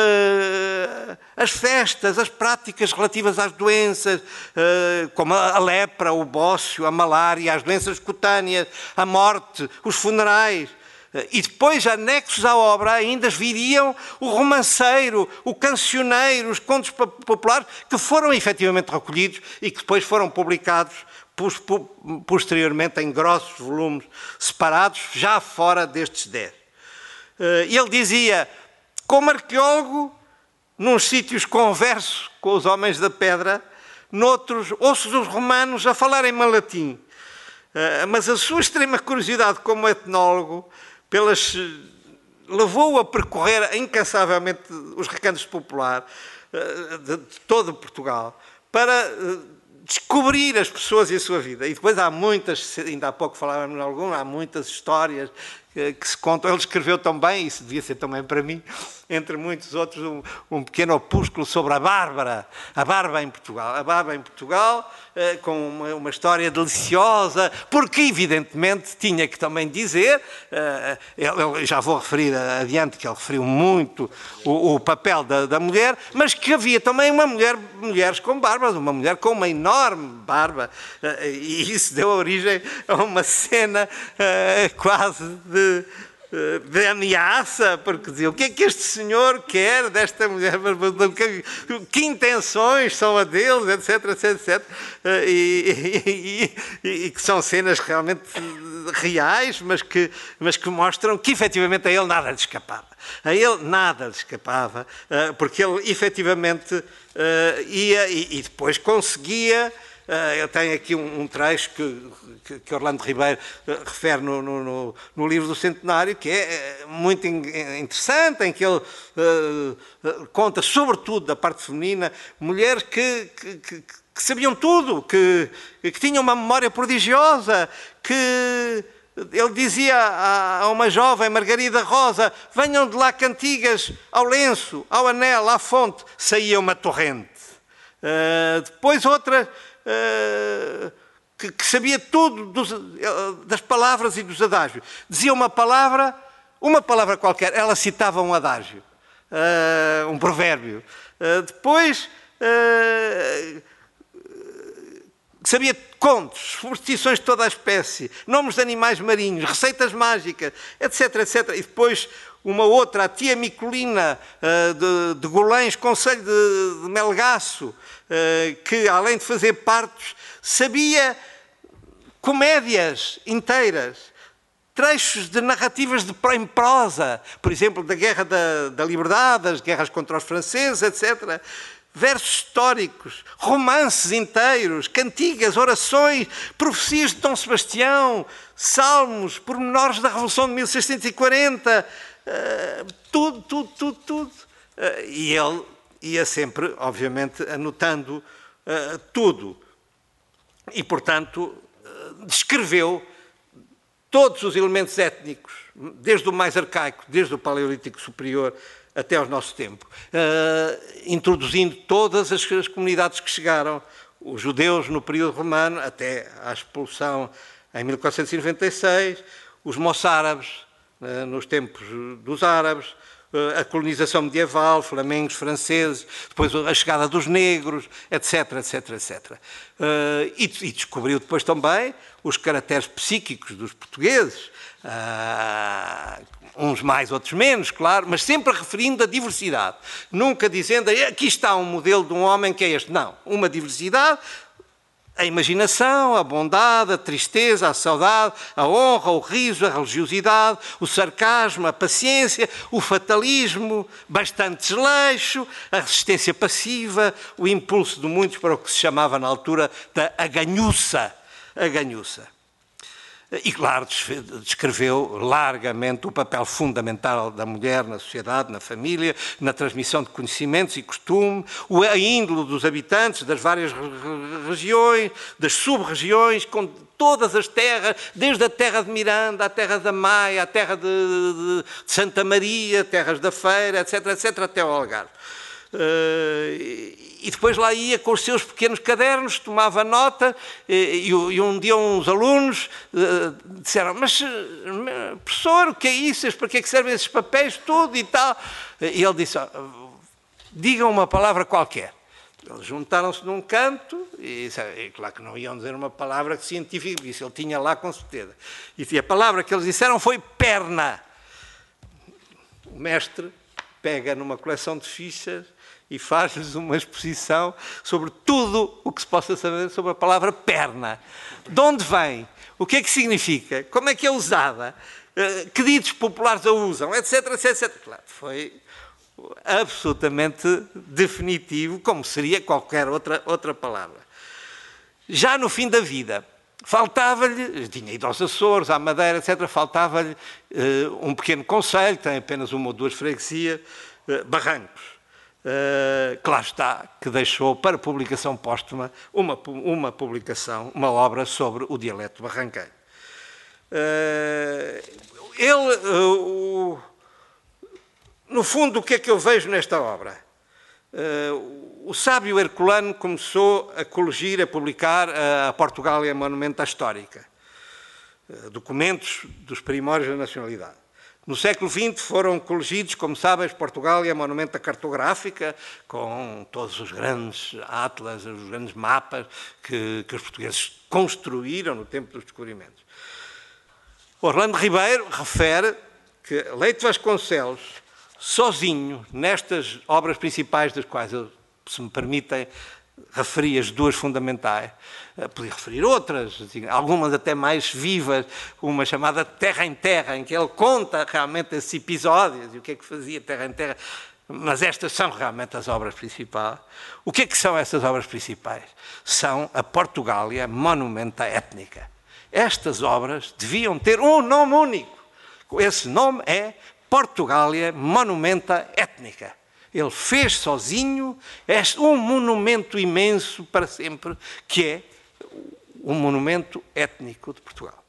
uh, as festas, as práticas relativas às doenças, uh, como a lepra, o bócio, a malária, as doenças cutâneas, a morte, os funerais. E depois, anexos à obra, ainda viriam o romanceiro, o cancioneiro, os contos populares, que foram efetivamente recolhidos e que depois foram publicados posteriormente em grossos volumes separados, já fora destes dez. Ele dizia, como arqueólogo, nos sítios converso com os homens da pedra, noutros ouço os romanos a falarem latim. Mas a sua extrema curiosidade como etnólogo pelas, levou-o a percorrer incansavelmente os recantos populares de todo Portugal para descobrir as pessoas e a sua vida. E depois há muitas, ainda há pouco falávamos de algum, há muitas histórias que, que se contam. Ele escreveu também, isso devia ser também para mim, entre muitos outros, um, um pequeno opúsculo sobre a Bárbara, a Barba em Portugal. A Barba em Portugal, eh, com uma, uma história deliciosa, porque evidentemente tinha que também dizer, eh, eu já vou referir adiante, que ele referiu muito o, o papel da, da mulher, mas que havia também uma mulher, mulheres com barbas, uma mulher com uma enorme barba, eh, e isso deu origem a uma cena eh, quase de de ameaça, porque dizia, o que é que este senhor quer desta mulher, que, que intenções são a deles, etc, etc, etc, e, e, e, e que são cenas realmente reais, mas que, mas que mostram que efetivamente a ele nada lhe escapava. A ele nada lhe escapava, porque ele efetivamente ia e, e depois conseguia. Uh, eu tenho aqui um, um trecho que, que, que Orlando Ribeiro uh, refere no, no, no livro do Centenário, que é uh, muito in, interessante, em que ele uh, uh, conta, sobretudo da parte feminina, mulheres que, que, que, que sabiam tudo, que, que tinham uma memória prodigiosa, que ele dizia a, a uma jovem, Margarida Rosa, venham de lá cantigas ao lenço, ao anel, à fonte, saía uma torrente. Uh, depois outra... Uh, que, que sabia tudo dos, uh, das palavras e dos adágios. Dizia uma palavra, uma palavra qualquer, ela citava um adágio, uh, um provérbio. Uh, depois uh, sabia contos, superstições de toda a espécie, nomes de animais marinhos, receitas mágicas, etc, etcétera. E depois uma outra, a tia Micolina uh, de, de Golães, concelho de, de Melgaço, uh, que além de fazer partos, sabia comédias inteiras, trechos de narrativas de, em prosa, por exemplo, da Guerra da, da Liberdade, das guerras contra os franceses, etcétera. Versos históricos, romances inteiros, cantigas, orações, profecias de Dom Sebastião, salmos, pormenores da Revolução de mil seiscentos e quarenta, uh, tudo, tudo, tudo, tudo. Uh, e ele ia sempre, obviamente, anotando uh, tudo. E, portanto, uh, descreveu todos os elementos étnicos, desde o mais arcaico, desde o Paleolítico Superior, até ao nosso tempo, uh, introduzindo todas as, as comunidades que chegaram, os judeus no período romano, até à expulsão em mil quatrocentos e noventa e seis, os moçárabes, uh, nos tempos dos árabes, uh, a colonização medieval, flamengos, franceses, depois a chegada dos negros, etc, etc, etcétera. Uh, e, e descobriu depois também os caracteres psíquicos dos portugueses, uh, uns mais, outros menos, claro, mas sempre referindo a diversidade. Nunca dizendo, aqui está um modelo de um homem que é este. Não, uma diversidade, a imaginação, a bondade, a tristeza, a saudade, a honra, o riso, a religiosidade, o sarcasmo, a paciência, o fatalismo, bastante desleixo, a resistência passiva, o impulso de muitos para o que se chamava na altura da aganhuça. A ganhuça. E, claro, descreveu largamente o papel fundamental da mulher na sociedade, na família, na transmissão de conhecimentos e costumes, a índole dos habitantes das várias regiões, das sub-regiões, com todas as terras, desde a terra de Miranda, a terra da Maia, a terra de, de, de Santa Maria, terras da Feira, etc, etcétera, até ao Algarve. Uh, e depois lá ia com os seus pequenos cadernos, tomava nota, e, e um dia uns alunos uh, disseram, mas professor, o que é isso? Para que é que servem esses papéis, tudo e tal? E ele disse, oh, digam uma palavra qualquer. Eles juntaram-se num canto, e, e claro que não iam dizer uma palavra científica, isso ele tinha lá com certeza. E a palavra que eles disseram foi perna. O mestre pega numa coleção de fichas e faz-lhes uma exposição sobre tudo o que se possa saber sobre a palavra perna. De onde vem? O que é que significa? Como é que é usada? Que ditos populares a usam? Etc, etc, etcétera. Claro, foi absolutamente definitivo, como seria qualquer outra, outra palavra. Já no fim da vida, faltava-lhe, tinha ido aos Açores, à Madeira, etcétera, faltava-lhe uh, um pequeno concelho, tem apenas uma ou duas freguesias, uh, Barrancos. Uh, que lá está, que deixou para publicação póstuma uma, uma publicação, uma obra sobre o dialeto barranqueiro. Uh, ele, uh, o, no fundo, o que é que eu vejo nesta obra? Uh, o sábio herculano começou a colegir, a publicar a, a Portugália Monumenta Histórica, uh, documentos dos primórdios da nacionalidade. No século vinte foram colegidos, como sabem, Portugália Monumenta Cartográfica, com todos os grandes atlas, os grandes mapas que, que os portugueses construíram no tempo dos descobrimentos. Orlando Ribeiro refere que Leite Vasconcelos, sozinho, nestas obras principais, das quais eu, se me permitem, referi as duas fundamentais, podia referir outras, algumas até mais vivas, uma chamada Terra em Terra, em que ele conta realmente esses episódios e o que é que fazia Terra em Terra, mas estas são realmente as obras principais. O que é que são essas obras principais? São a Portugália Monumenta Étnica. Estas obras deviam ter um nome único. Esse nome é Portugália Monumenta Étnica. Ele fez sozinho um monumento imenso para sempre, que é o monumento étnico de Portugal.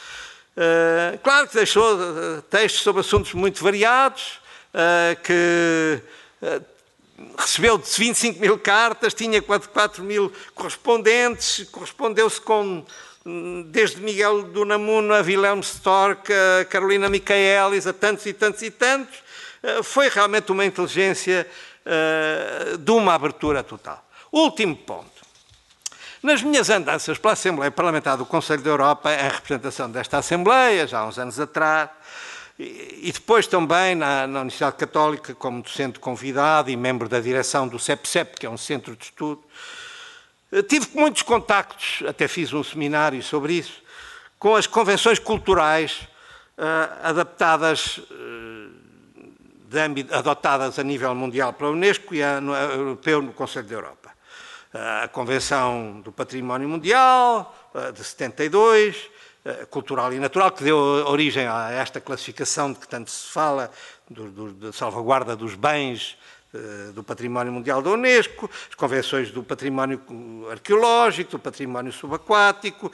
Uh, claro que deixou uh, textos sobre assuntos muito variados, uh, que uh, recebeu vinte e cinco mil cartas, tinha quatro mil correspondentes, correspondeu-se com, desde Miguel do Unamuno a Wilhelm Storck, a Carolina Michaelis, a tantos e tantos e tantos. Foi realmente uma inteligência uh, de uma abertura total. Último ponto. Nas minhas andanças pela Assembleia Parlamentar do Conselho da Europa, em representação desta Assembleia, já há uns anos atrás, e, e depois também na, na Universidade Católica, como docente convidado e membro da direção do C E P C E P, que é um centro de estudo, tive muitos contactos, até fiz um seminário sobre isso, com as convenções culturais uh, adaptadas uh, De âmbito, adotadas a nível mundial pela Unesco e a, no, a europeu no Conselho da Europa. A Convenção do Património Mundial, de setenta e dois, Cultural e Natural, que deu origem a esta classificação de que tanto se fala, do, do, de salvaguarda dos bens do património mundial da Unesco, as convenções do património arqueológico, do património subaquático,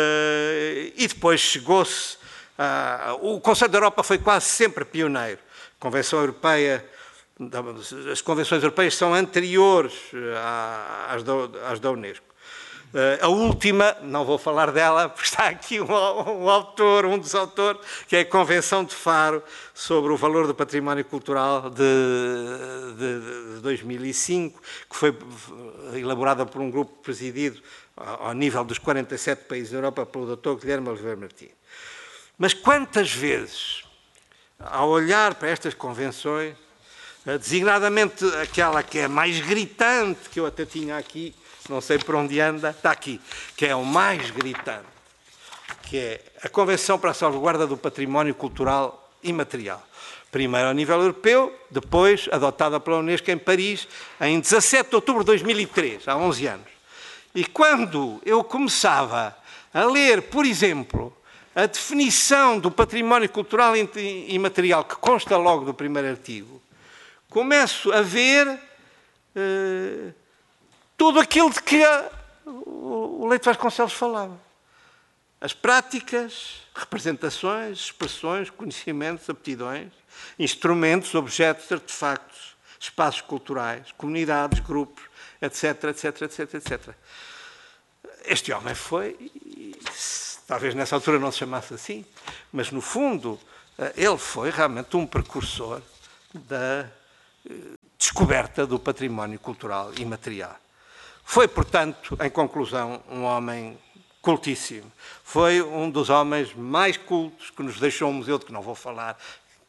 e depois chegou-se a... O Conselho da Europa foi quase sempre pioneiro. Convenção Europeia, as convenções europeias são anteriores às da, às da Unesco. A última, não vou falar dela, porque está aqui um, um autor, um dos autores, que é a Convenção de Faro sobre o valor do património cultural de, de, de dois mil e cinco, que foi elaborada por um grupo presidido ao nível dos quarenta e sete países da Europa pelo doutor Guilherme Oliveira Martins. Mas quantas vezes, ao olhar para estas convenções, designadamente aquela que é mais gritante, que eu até tinha aqui, não sei por onde anda, está aqui, que é o mais gritante, que é a Convenção para a Salvaguarda do Património Cultural Imaterial. Primeiro a nível europeu, depois adotada pela Unesco em Paris, em dezassete de outubro de dois mil e três, há onze anos. E quando eu começava a ler, por exemplo, a definição do património cultural imaterial, que consta logo do primeiro artigo, começo a ver uh, tudo aquilo de que a, o Leite Vasconcelos falava. As práticas, representações, expressões, conhecimentos, aptidões, instrumentos, objetos, artefactos, espaços culturais, comunidades, grupos, etc, etc, etc, etcétera. Este homem foi... Talvez nessa altura não se chamasse assim, mas no fundo ele foi realmente um precursor da descoberta do património cultural imaterial. Foi, portanto, em conclusão, um homem cultíssimo. Foi um dos homens mais cultos que nos deixou um museu, de que não vou falar,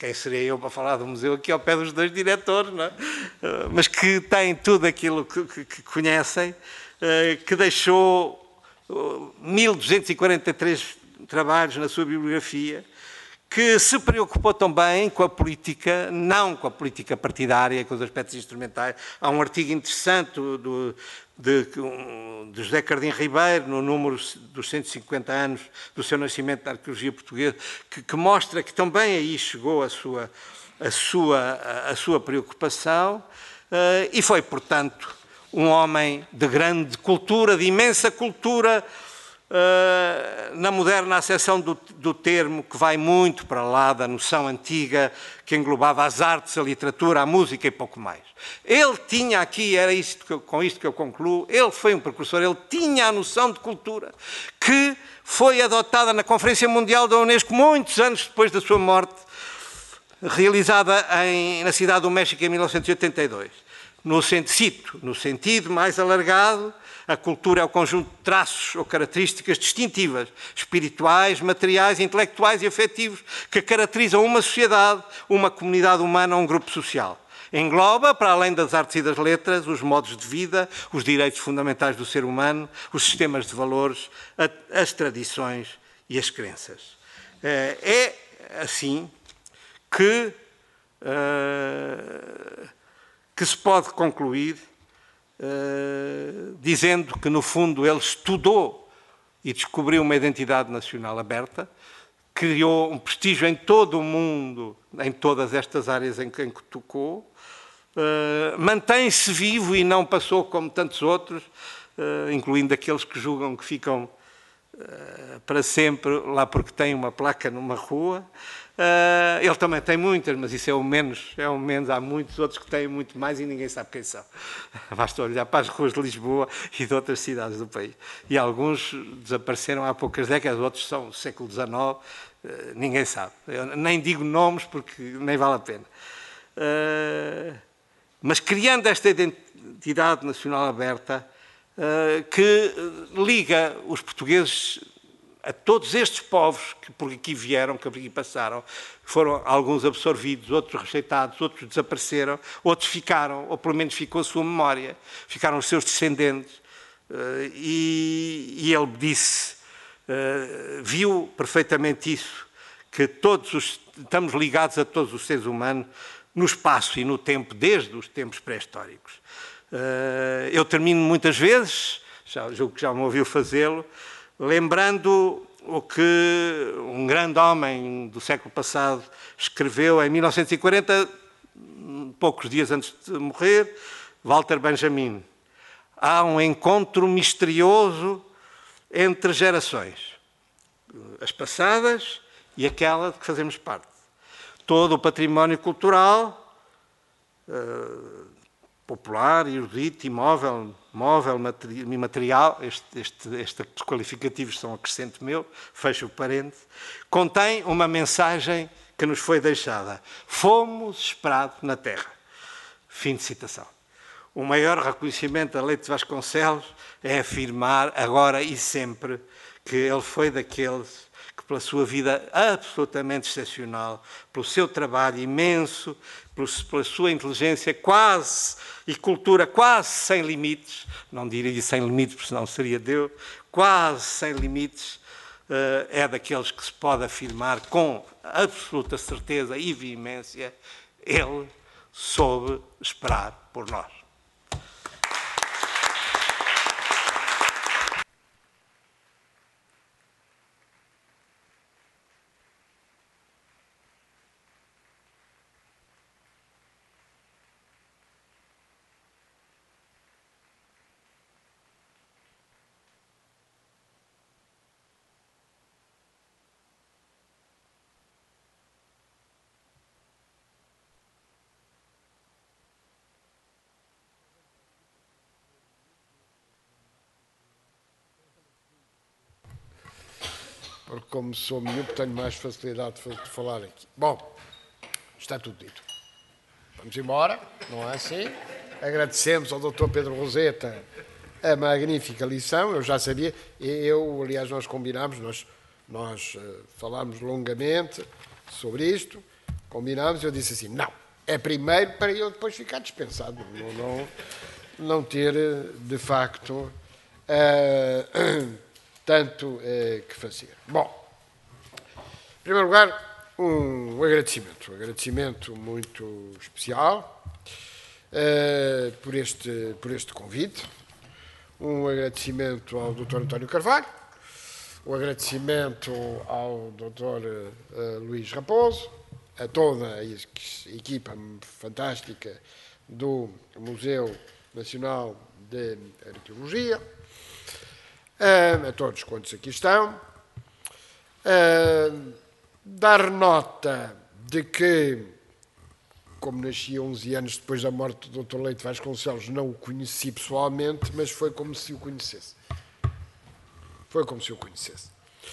quem seria eu para falar do museu aqui ao pé dos dois diretores, não é? Mas que tem tudo aquilo que, que, que conhecem, que deixou mil duzentos e quarenta e três trabalhos na sua bibliografia, que se preocupou também com a política, não com a política partidária, com os aspectos instrumentais. Há um artigo interessante do, de, de José Cardim Ribeiro, no número dos cento e cinquenta anos do seu nascimento da arqueologia portuguesa, que, que mostra que também aí chegou a sua, a sua, a sua preocupação, uh, e foi, portanto, um homem de grande cultura, de imensa cultura, Uh, na moderna acessão do, do termo, que vai muito para lá da noção antiga que englobava as artes, a literatura, a música e pouco mais. Ele tinha aqui, era isto que eu, com isto que eu concluo, ele foi um precursor, ele tinha a noção de cultura que foi adotada na Conferência Mundial da Unesco muitos anos depois da sua morte, realizada em, na cidade do México em mil novecentos e oitenta e dois. No, cito, no sentido mais alargado, a cultura é o conjunto de traços ou características distintivas, espirituais, materiais, intelectuais e afetivos, que caracterizam uma sociedade, uma comunidade humana ou um grupo social. Engloba, para além das artes e das letras, os modos de vida, os direitos fundamentais do ser humano, os sistemas de valores, as tradições e as crenças. É assim que, que se pode concluir Uh, dizendo que, no fundo, ele estudou e descobriu uma identidade nacional aberta, criou um prestígio em todo o mundo, em todas estas áreas em que, em que tocou, uh, mantém-se vivo e não passou como tantos outros, uh, incluindo aqueles que julgam que ficam uh, para sempre lá porque têm uma placa numa rua. Uh, ele também tem muitas, mas isso é o menos, é o menos. Há muitos outros que têm muito mais e ninguém sabe quem são. Basta olhar para as ruas de Lisboa e de outras cidades do país. E alguns desapareceram há poucas décadas, outros são do século dezenove, uh, ninguém sabe. Eu nem digo nomes porque nem vale a pena. Uh, mas criando esta identidade nacional aberta, uh, que liga os portugueses a todos estes povos que por aqui vieram, que por aqui passaram, foram alguns absorvidos, outros rejeitados, outros desapareceram, outros ficaram, ou pelo menos ficou a sua memória, ficaram os seus descendentes, e, e ele disse, viu perfeitamente isso, que todos os, estamos ligados a todos os seres humanos no espaço e no tempo, desde os tempos pré-históricos. Eu termino muitas vezes, já, julgo que já me ouviu fazê-lo, lembrando o que um grande homem do século passado escreveu em mil novecentos e quarenta, poucos dias antes de morrer, Walter Benjamin. Há um encontro misterioso entre gerações, as passadas e aquela de que fazemos parte. Todo o património cultural, uh, popular, erudito, imóvel, móvel, imaterial, este, este, estes qualificativos são acrescento meu, fecho o parênteses, contém uma mensagem que nos foi deixada. Fomos esperados na Terra. Fim de citação. O maior reconhecimento da Leite de Vasconcelos é afirmar agora e sempre que ele foi daqueles que, pela sua vida absolutamente excepcional, pelo seu trabalho imenso, pela sua inteligência quase e cultura quase sem limites, não diria sem limites, porque senão seria Deus, quase sem limites, é daqueles que se pode afirmar com absoluta certeza e veemência, ele soube esperar por nós. Porque, como sou miúdo, tenho mais facilidade de falar aqui. Bom, está tudo dito. Vamos embora, não é assim? Agradecemos ao doutor Pedro Roseta a magnífica lição. Eu já sabia, eu, aliás, nós combinámos, nós, nós uh, falámos longamente sobre isto. combinámos, eu disse assim, não, é primeiro para eu depois ficar dispensado, não, não, não ter, de facto, uh, tanto uh, que fazer. Bom, em primeiro lugar, um, um agradecimento, um agradecimento muito especial uh, por, este, por este convite, um agradecimento ao doutor António Carvalho, um agradecimento ao doutor uh, Luís Raposo, a toda a equipa fantástica do Museu Nacional de Arqueologia, uh, a todos quantos aqui estão, uh, dar nota de que, como nasci onze anos depois da morte do doutor Leite Vasconcelos, não o conheci pessoalmente, mas foi como se o conhecesse. Foi como se o conhecesse.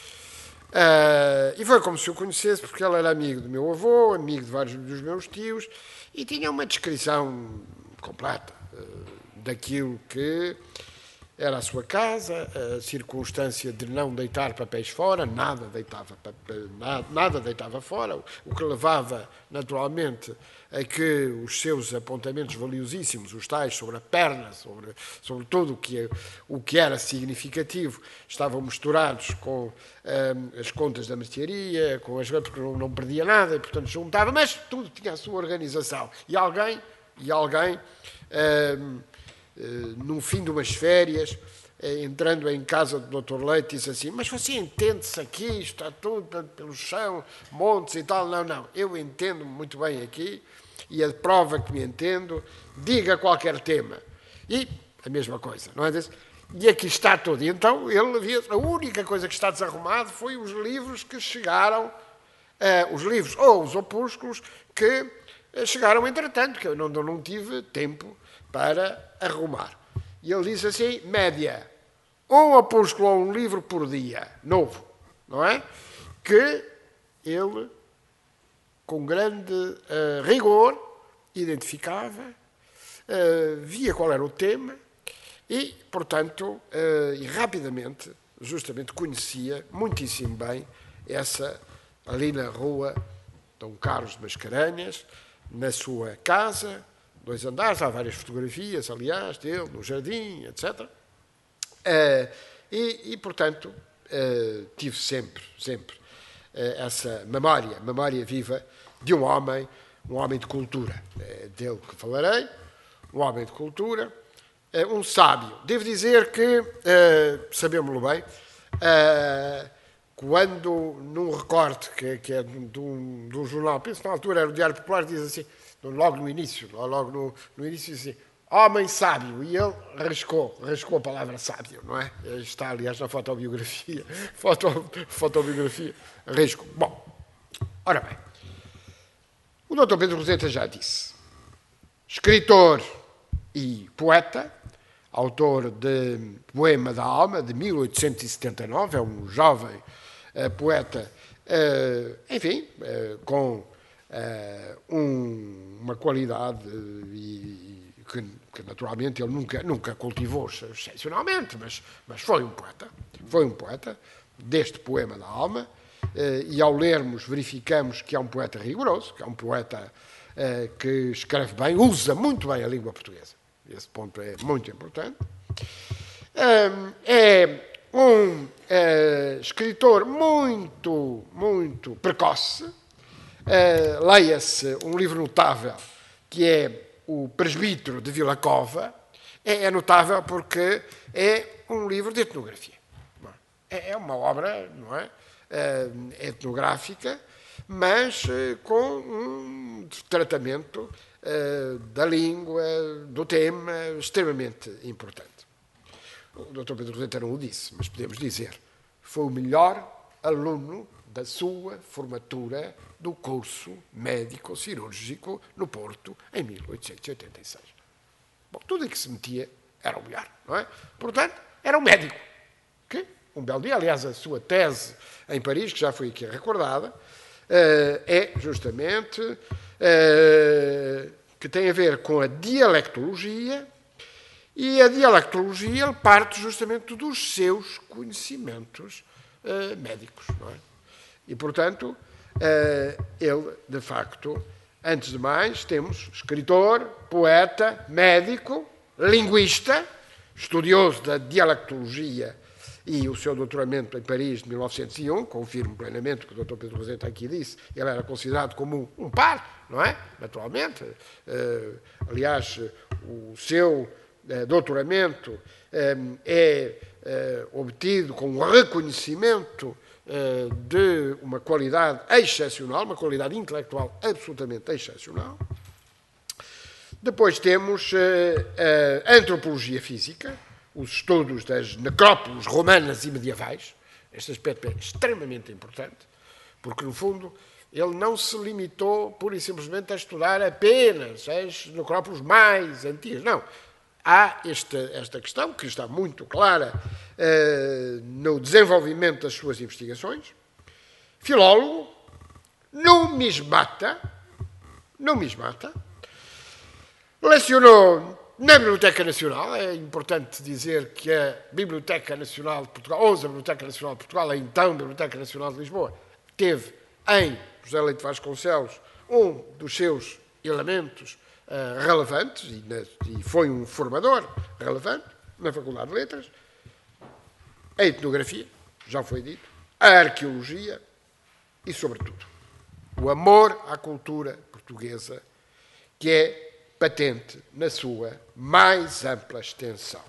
Uh, e foi como se o conhecesse porque ele era amigo do meu avô, amigo de vários dos meus tios, e tinha uma descrição completa uh, daquilo que era a sua casa, a circunstância de não deitar papéis fora, nada deitava, nada, nada deitava fora, o que levava, naturalmente, a que os seus apontamentos valiosíssimos, os tais sobre a perna, sobre, sobre tudo o que, o que era significativo, estavam misturados com um, as contas da mercearia, com as porque não, não perdia nada e, portanto, juntava, mas tudo tinha a sua organização. E alguém, e alguém um, no fim de umas férias, entrando em casa do doutor Leite, disse assim, mas você entende-se aqui, está tudo pelo chão, montes e tal. Não, não, eu entendo muito bem aqui, e a prova que me entendo, diga qualquer tema. E a mesma coisa, não é? E aqui está tudo. E então, ele havia, a única coisa que está desarrumado foi os livros que chegaram, eh, os livros ou os opúsculos que chegaram entretanto, que eu não, não tive tempo para arrumar. E ele diz assim, média, um opúsculo ou um livro por dia, novo, não é? Que ele, com grande uh, rigor, identificava, uh, via qual era o tema e, portanto, uh, e rapidamente, justamente conhecia muitíssimo bem essa, ali na rua Dom Carlos de Mascarenhas, na sua casa, dois andares, há várias fotografias, aliás, dele, no jardim, etcétera. Uh, e, e, portanto, uh, tive sempre, sempre uh, essa memória, memória viva de um homem, um homem de cultura. É dele que falarei, um homem de cultura, uh, um sábio. Devo dizer que, uh, sabemos-lo bem, uh, quando, num recorte que, que é de um, de um jornal, penso na altura era o Diário Popular, diz assim, logo no início, logo no, no início, assim, homem sábio, e ele rascou, rascou a palavra sábio, não é? Está, aliás, na fotobiografia, foto, fotobiografia, rascou. Bom, ora bem, o doutor Pedro Roseta já disse, escritor e poeta, autor de Poema da Alma, de mil oitocentos e setenta e nove, é um jovem uh, poeta, uh, enfim, uh, com Uh, um, uma qualidade uh, e, e que, que naturalmente ele nunca, nunca cultivou excepcionalmente, mas, mas foi um poeta, foi um poeta deste Poema da Alma, uh, e ao lermos verificamos que é um poeta rigoroso, que é um poeta uh, que escreve bem, usa muito bem a língua portuguesa. Esse ponto é muito importante. Uh, é um uh, escritor muito, muito precoce. Uh, leia-se um livro notável que é o Presbítero de Vila Cova. É, é notável porque é um livro de etnografia. É, é uma obra, não é, uh, etnográfica, mas uh, com um tratamento uh, da língua, do tema, extremamente importante. O doutor Pedro Roseta não o disse, mas podemos dizer, foi o melhor aluno da sua formatura do curso médico-cirúrgico no Porto, em mil oitocentos e oitenta e seis. Bom, tudo em que se metia era o melhor, não é? Portanto, era um médico, que, um belo dia, aliás, a sua tese em Paris, que já foi aqui recordada, é justamente que tem a ver com a dialectologia, e a dialectologia parte justamente dos seus conhecimentos médicos, não é? E, portanto, ele, de facto, antes de mais, temos escritor, poeta, médico, linguista, estudioso da dialectologia e o seu doutoramento em Paris de mil novecentos e um, confirmo plenamente o que o doutor Pedro Roseta aqui disse, ele era considerado como um par, não é? Naturalmente. Aliás, o seu doutoramento é obtido com um reconhecimento de uma qualidade excepcional, uma qualidade intelectual absolutamente excepcional. Depois temos a antropologia física, os estudos das necrópoles romanas e medievais. Este aspecto é extremamente importante, porque, no fundo, ele não se limitou pura e simplesmente a estudar apenas as necrópoles mais antigas. Não. Há esta, esta questão, que está muito clara uh, no desenvolvimento das suas investigações. Filólogo, numismata, numismata, lecionou na Biblioteca Nacional. É importante dizer que a Biblioteca Nacional de Portugal, ou a Biblioteca Nacional de Portugal, a então Biblioteca Nacional de Lisboa, teve em José Leite Vasconcelos um dos seus elementos uh, relevantes, e, na, e foi um formador relevante na Faculdade de Letras, a etnografia, já foi dito, a arqueologia e, sobretudo, o amor à cultura portuguesa, que é patente na sua mais ampla extensão.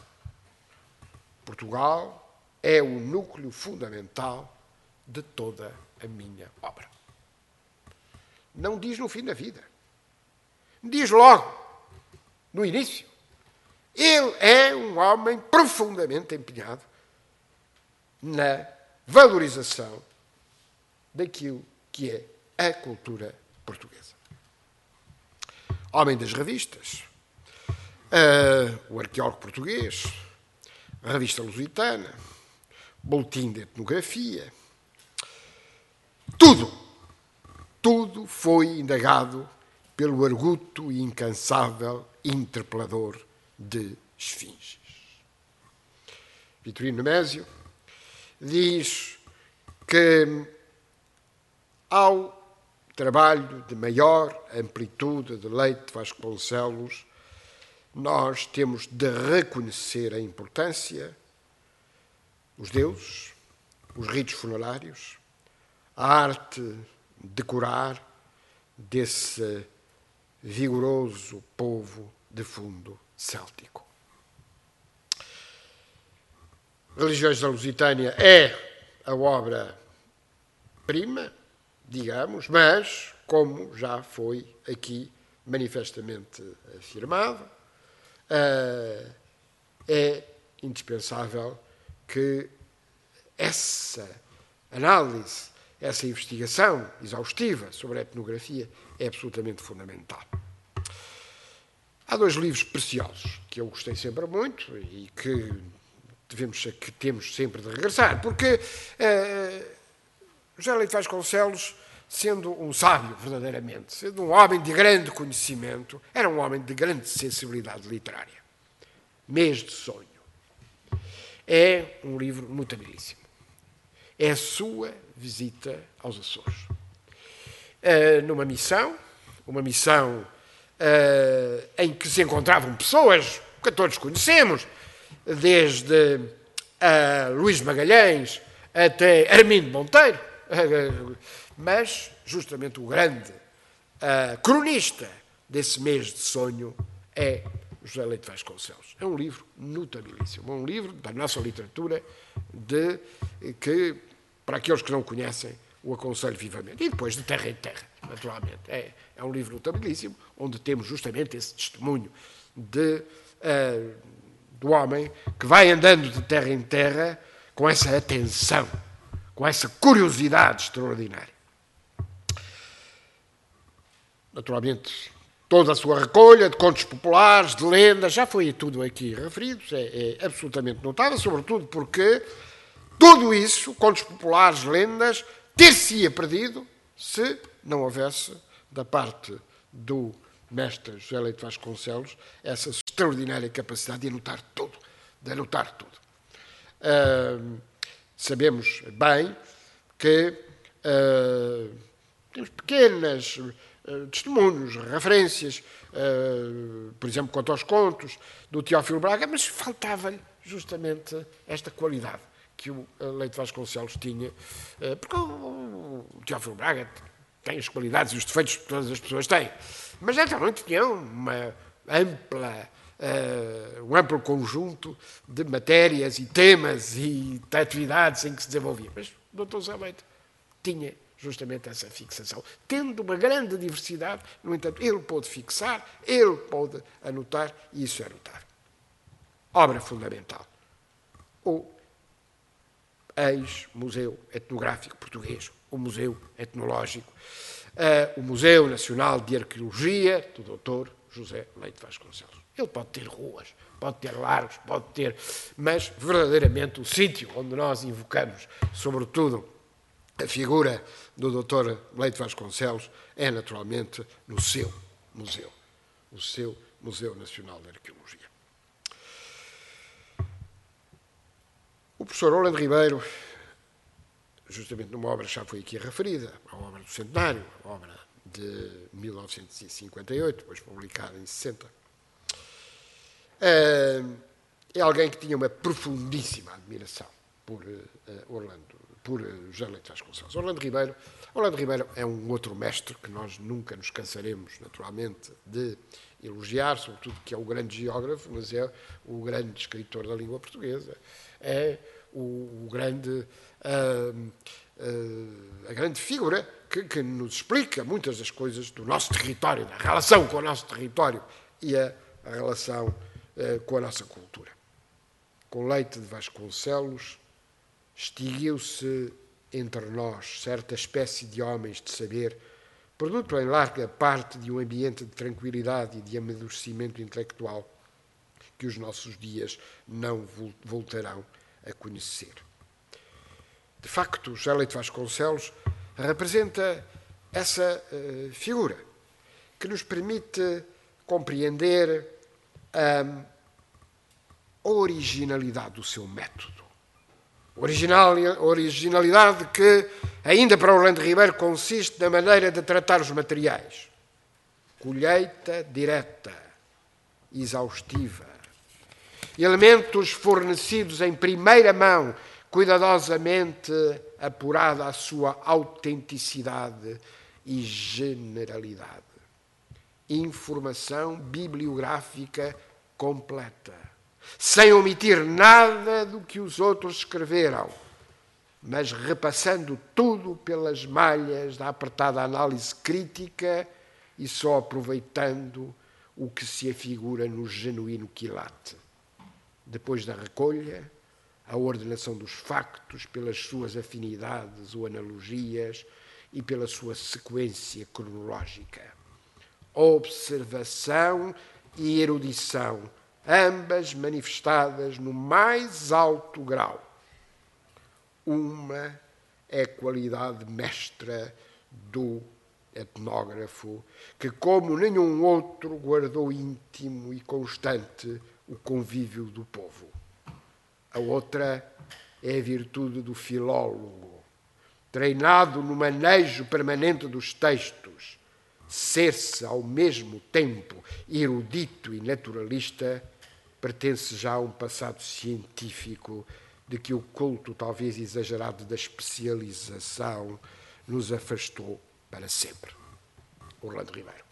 Portugal é o núcleo fundamental de toda a minha obra. Não diz no fim da vida. Diz logo, no início. Ele é um homem profundamente empenhado na valorização daquilo que é a cultura portuguesa. Homem das revistas, uh, o Arqueólogo Português, a Revista Lusitana, Boletim de Etnografia, tudo, tudo foi indagado pelo arguto e incansável interpelador de esfinges. Vitorino Nemésio diz que ao trabalho de maior amplitude de Leite Vasconcelos, nós temos de reconhecer a importância, os deuses, os ritos funerários, a arte de curar desse vigoroso povo de fundo céltico. Religiões da Lusitânia é a obra-prima, digamos, mas, como já foi aqui manifestamente afirmado, é indispensável que essa análise, essa investigação exaustiva sobre a etnografia é absolutamente fundamental. Há dois livros preciosos que eu gostei sempre muito e que, devemos, que temos sempre de regressar, porque uh, José Leite Vasconcelos, sendo um sábio verdadeiramente, sendo um homem de grande conhecimento, era um homem de grande sensibilidade literária. Mês de Sonho. É um livro notabilíssimo. É a sua visita aos Açores. Uh, numa missão, uma missão uh, em que se encontravam pessoas que todos conhecemos, desde uh, Luís Magalhães até Armindo Monteiro, uh, mas justamente o grande uh, cronista desse mês de sonho é José Leite Vasconcelos. É um livro notabilíssimo, é um livro da nossa literatura de, que, para aqueles que não conhecem, o aconselho vivamente. E depois de Terra em Terra, naturalmente. É, é um livro notabilíssimo, onde temos justamente esse testemunho de, uh, do homem que vai andando de terra em terra com essa atenção, com essa curiosidade extraordinária. Naturalmente, toda a sua recolha de contos populares, de lendas, já foi tudo aqui referido, é, é absolutamente notável, sobretudo porque tudo isso, contos populares, lendas, ter-se-ia perdido se não houvesse, da parte do mestre José Leite Vasconcelos, essa extraordinária capacidade de anotar tudo, de anotar tudo. Uh, sabemos bem que uh, temos pequenas uh, testemunhos, referências, uh, por exemplo, quanto aos contos do Teófilo Braga, mas faltava-lhe justamente esta qualidade que o Leite Vasconcelos tinha, uh, porque o, o Teófilo Braga tem as qualidades e os defeitos que todas as pessoas têm, mas ele também tinha uma ampla, uh, um amplo conjunto de matérias e temas e de atividades em que se desenvolvia. Mas o doutor José Leite tinha justamente essa fixação. Tendo uma grande diversidade, no entanto, ele pôde fixar, ele pôde anotar, e isso é notável. Obra fundamental. O ex-Museu Etnográfico Português, o Museu Etnológico, uh, o Museu Nacional de Arqueologia, do doutor José Leite Vasconcelos. Ele pode ter ruas, pode ter largos, pode ter... Mas, verdadeiramente, o sítio onde nós invocamos, sobretudo, a figura do doutor Leite Vasconcelos é, naturalmente, no seu museu, o seu Museu Nacional de Arqueologia. O professor Orlando Ribeiro, justamente numa obra que já foi aqui referida, a obra do Centenário, a obra de mil novecentos e cinquenta e oito, depois publicada em sessenta, é alguém que tinha uma profundíssima admiração por Orlando, por José Leite Vasconcelos. Orlando Ribeiro, Orlando Ribeiro é um outro mestre que nós nunca nos cansaremos, naturalmente, de elogiar, sobretudo que é o grande geógrafo, mas é o grande escritor da língua portuguesa, é o, o grande, uh, uh, a grande figura que, que nos explica muitas das coisas do nosso território, da relação com o nosso território e a, a relação uh, com a nossa cultura. Com Leite de Vasconcelos extinguiu-se entre nós certa espécie de homens de saber, produto em larga parte de um ambiente de tranquilidade e de amadurecimento intelectual que os nossos dias não voltarão a conhecer. De facto, José Leite Vasconcelos representa essa uh, figura que nos permite compreender a originalidade do seu método. Original, originalidade que, ainda para Orlando Ribeiro, consiste na maneira de tratar os materiais. Colheita direta, exaustiva. Elementos fornecidos em primeira mão, cuidadosamente apurada a sua autenticidade e generalidade. Informação bibliográfica completa, sem omitir nada do que os outros escreveram, mas repassando tudo pelas malhas da apertada análise crítica e só aproveitando o que se afigura no genuíno quilate. Depois da recolha, a ordenação dos factos pelas suas afinidades ou analogias e pela sua sequência cronológica. Observação e erudição, ambas manifestadas no mais alto grau. Uma é a qualidade mestra do etnógrafo, que, como nenhum outro, guardou íntimo e constante o convívio do povo. A outra é a virtude do filólogo, treinado no manejo permanente dos textos, ser-se ao mesmo tempo erudito e naturalista, pertence já a um passado científico de que o culto, talvez exagerado, da especialização nos afastou para sempre. Orlando Ribeiro.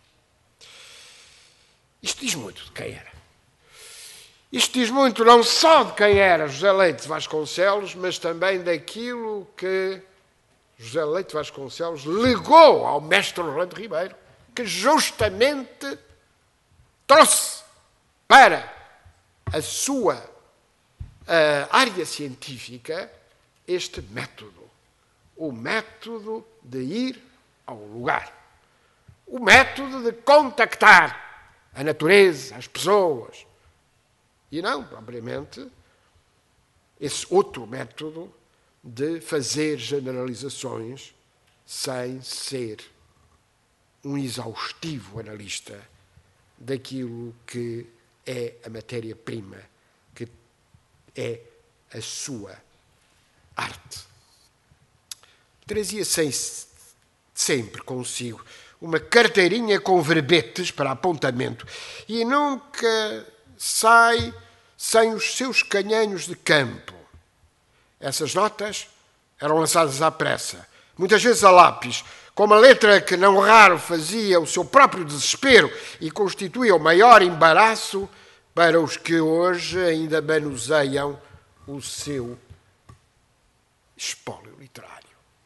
Isto diz muito de quem era. Isto diz muito não só de quem era José Leite Vasconcelos, mas também daquilo que José Leite Vasconcelos legou ao mestre Orlando Ribeiro, que justamente trouxe para a sua uh, área científica este método. O método de ir ao lugar. O método de contactar a natureza, as pessoas. E não, propriamente, esse outro método de fazer generalizações sem ser um exaustivo analista daquilo que é a matéria-prima, que é a sua arte. Trazia sem, sempre consigo uma carteirinha com verbetes para apontamento e nunca sai sem os seus canhanhos de campo. Essas notas eram lançadas à pressa, muitas vezes a lápis, com uma letra que não raro fazia o seu próprio desespero e constituía o maior embaraço para os que hoje ainda manuseiam o seu espólio literário.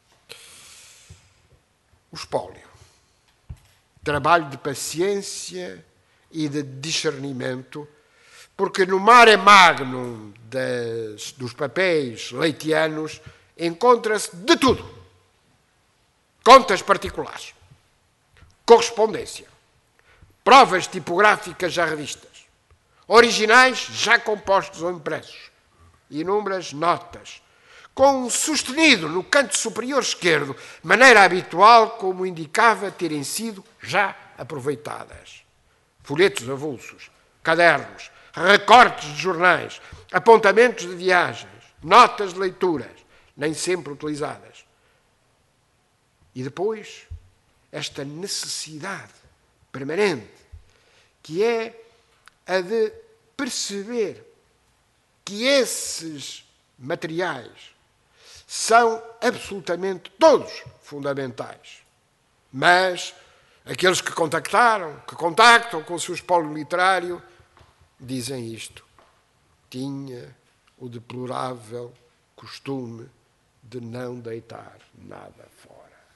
O espólio. Trabalho de paciência e de discernimento, porque no mare magnum das, dos papéis leitianos encontra-se de tudo. Contas particulares, correspondência, provas tipográficas já revistas, originais já compostos ou impressos, inúmeras notas, com um sustenido no canto superior esquerdo, maneira habitual como indicava terem sido já aproveitadas. Folhetos avulsos, cadernos, recortes de jornais, apontamentos de viagens, notas de leituras, nem sempre utilizadas. E depois, esta necessidade permanente, que é a de perceber que esses materiais são absolutamente todos fundamentais. Mas aqueles que contactaram, que contactam com o seu espólio literário, dizem isto. Tinha o deplorável costume de não deitar nada fora.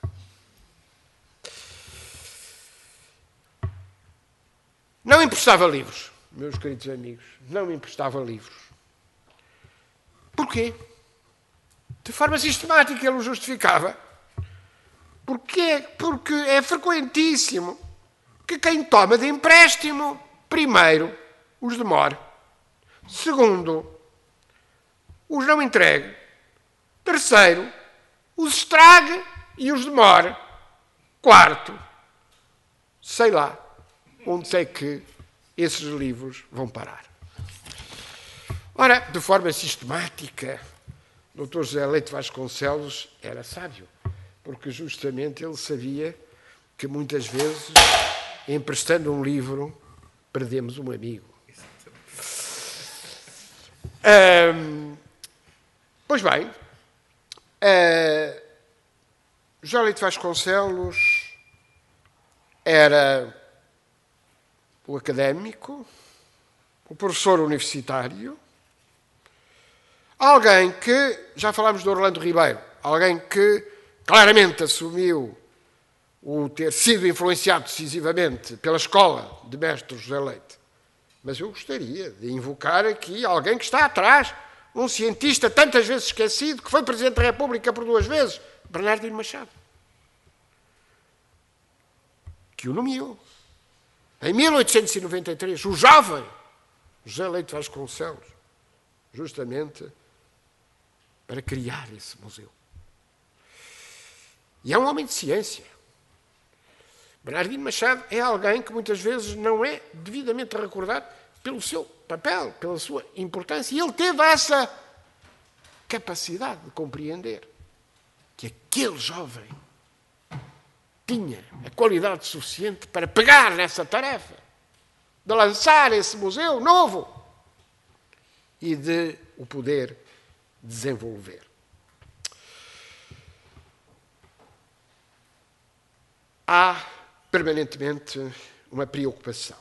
Não emprestava livros, meus queridos amigos, não emprestava livros. Porquê? De forma sistemática ele o justificava. Porquê? Porque é frequentíssimo que quem toma de empréstimo, primeiro, os demore. Segundo, os não entregue. Terceiro, os estrague e os demore. Quarto, sei lá onde é que esses livros vão parar. Ora, de forma sistemática, o doutor José Leite Vasconcelos era sábio, porque justamente ele sabia que muitas vezes, emprestando um livro, perdemos um amigo. Hum, pois bem, uh, José Leite Vasconcelos era o académico, o professor universitário, alguém que, já falámos do Orlando Ribeiro, alguém que claramente assumiu o ter sido influenciado decisivamente pela escola de mestre José Leite. Mas eu gostaria de invocar aqui alguém que está atrás, um cientista tantas vezes esquecido, que foi Presidente da República por duas vezes, Bernardino Machado, que o nomeou. Em mil oitocentos e noventa e três, o jovem José Leite Vasconcelos, justamente para criar esse museu. E é um homem de ciência. Bernardino Machado é alguém que muitas vezes não é devidamente recordado pelo seu papel, pela sua importância. E ele teve essa capacidade de compreender que aquele jovem tinha a qualidade suficiente para pegar nessa tarefa, de lançar esse museu novo e de o poder desenvolver. Há permanentemente uma preocupação.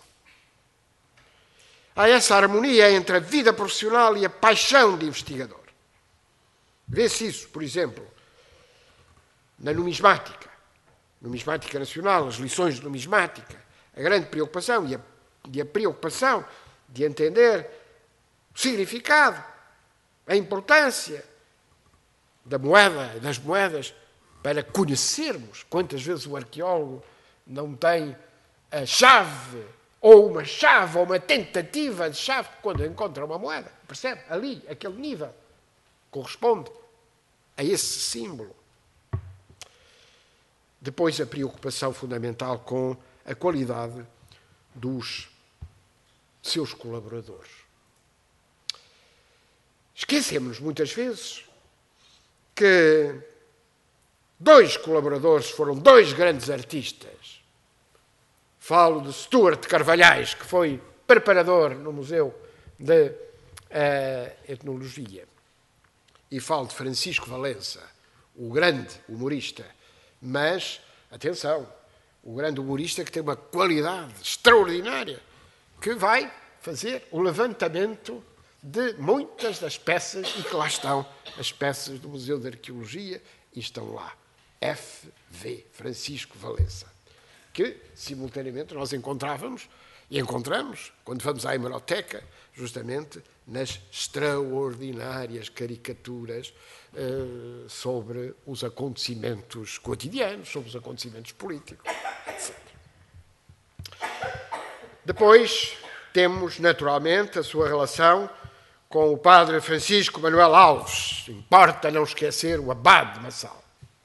Há essa harmonia entre a vida profissional e a paixão de investigador. Vê-se isso, por exemplo, na numismática. Numismática nacional, as lições de numismática, a grande preocupação e a, e a preocupação de entender o significado, a importância da moeda, das moedas, para conhecermos quantas vezes o arqueólogo não tem a chave, ou uma chave, ou uma tentativa de chave, quando encontra uma moeda. Percebe? Ali, aquele nível, corresponde a esse símbolo. Depois, a preocupação fundamental com a qualidade dos seus colaboradores. Esquecemos muitas vezes que dois colaboradores foram dois grandes artistas. Falo de Stuart Carvalhais, que foi preparador no Museu de uh, Etnologia. E falo de Francisco Valença, o grande humorista. Mas, atenção, o grande humorista que tem uma qualidade extraordinária, que vai fazer o levantamento de muitas das peças, e que lá estão as peças do Museu de Arqueologia, e estão lá. F V, Francisco Valença, que, simultaneamente, nós encontrávamos, e encontramos, quando vamos à hemeroteca, justamente nas extraordinárias caricaturas eh, sobre os acontecimentos cotidianos, sobre os acontecimentos políticos, etcétera. Depois temos, naturalmente, a sua relação com o padre Francisco Manuel Alves. Importa não esquecer o abade de Massal.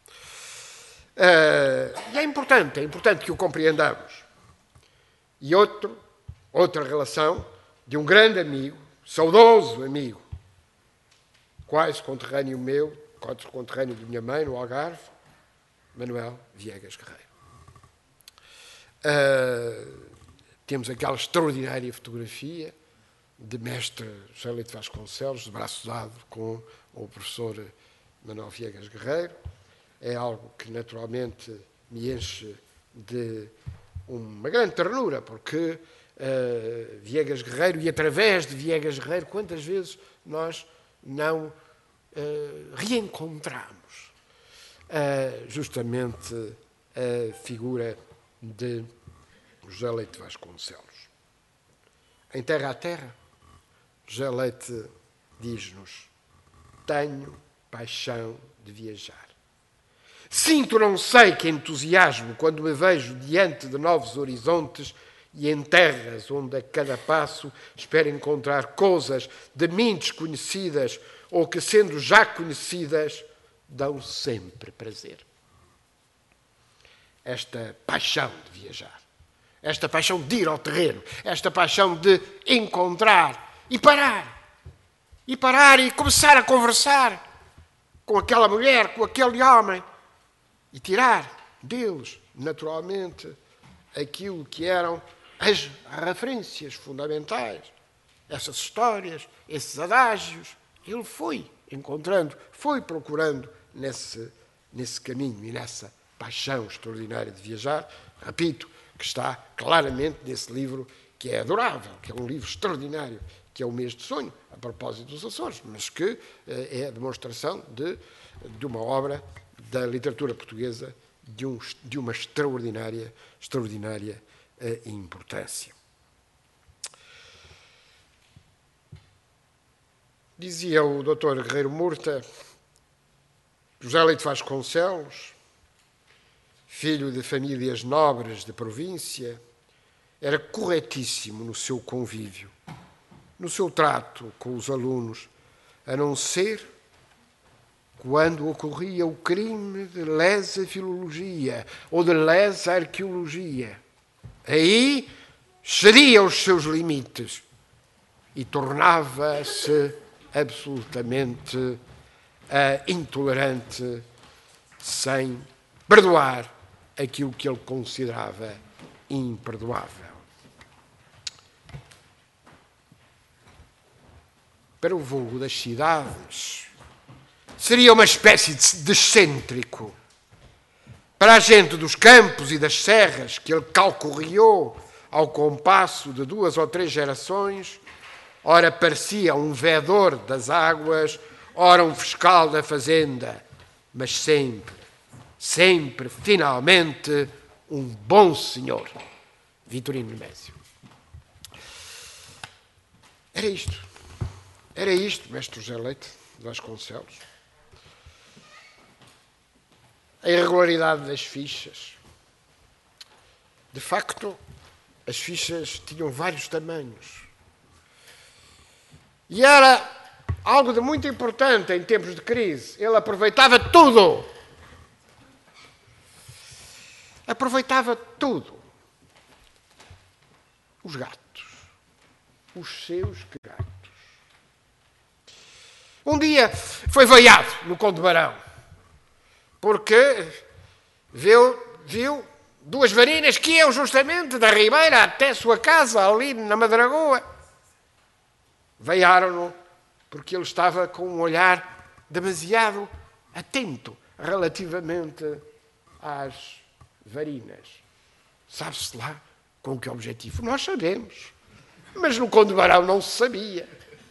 Uh, e é importante, é importante que o compreendamos. E outro, outra relação de um grande amigo, saudoso amigo, quase conterrâneo meu, quase conterrâneo de minha mãe, no Algarve, Manuel Viegas Guerreiro. Uh, temos aquela extraordinária fotografia de mestre José Leite Vasconcelos, de braço dado com o professor Manuel Viegas Guerreiro. É algo que naturalmente me enche de uma grande ternura, porque uh, Viegas Guerreiro, e através de Viegas Guerreiro, quantas vezes nós não uh, reencontramos uh, justamente a figura de José Leite Vasconcelos. Em Terra a Terra, José Leite diz-nos: tenho paixão de viajar. Sinto não sei que entusiasmo quando me vejo diante de novos horizontes e em terras onde a cada passo espero encontrar coisas de mim desconhecidas ou que, sendo já conhecidas, dão sempre prazer. Esta paixão de viajar, esta paixão de ir ao terreno, esta paixão de encontrar e parar, e parar e começar a conversar com aquela mulher, com aquele homem, e tirar deles, naturalmente, aquilo que eram as referências fundamentais, essas histórias, esses adágios. Ele foi encontrando, foi procurando nesse, nesse caminho e nessa paixão extraordinária de viajar, repito, que está claramente nesse livro que é adorável, que é um livro extraordinário, que é O Mês de Sonho, a propósito dos Açores, mas que é a demonstração de, de uma obra da literatura portuguesa de, um, de uma extraordinária, extraordinária uh, importância. Dizia o doutor Guerreiro Murta, José Leite Vasconcelos, filho de famílias nobres de província, era corretíssimo no seu convívio, no seu trato com os alunos, a não ser quando ocorria o crime de lesa filologia ou de lesa arqueologia. Aí cedia os seus limites e tornava-se absolutamente uh, intolerante, sem perdoar aquilo que ele considerava imperdoável. Para o vulgo das cidades, seria uma espécie de excêntrico. Para a gente dos campos e das serras, que ele calcorreou ao compasso de duas ou três gerações, ora parecia um vedor das águas, ora um fiscal da fazenda, mas sempre, sempre, finalmente, um bom senhor. Vitorino Nemésio. Era isto. Era isto, mestre José Leite de Vasconcelos. A irregularidade das fichas. De facto, as fichas tinham vários tamanhos. E era algo de muito importante em tempos de crise. Ele aproveitava tudo. Aproveitava tudo. Os gatos. Os seus gatos. Um dia foi veiado no Conde Barão. porque viu, viu duas varinas que iam justamente da Ribeira até a sua casa, ali na Madragoa. Veiaram-no porque ele estava com um olhar demasiado atento relativamente às varinas. Sabe-se lá com que objetivo? Nós sabemos. Mas no Conde Barão não se sabia.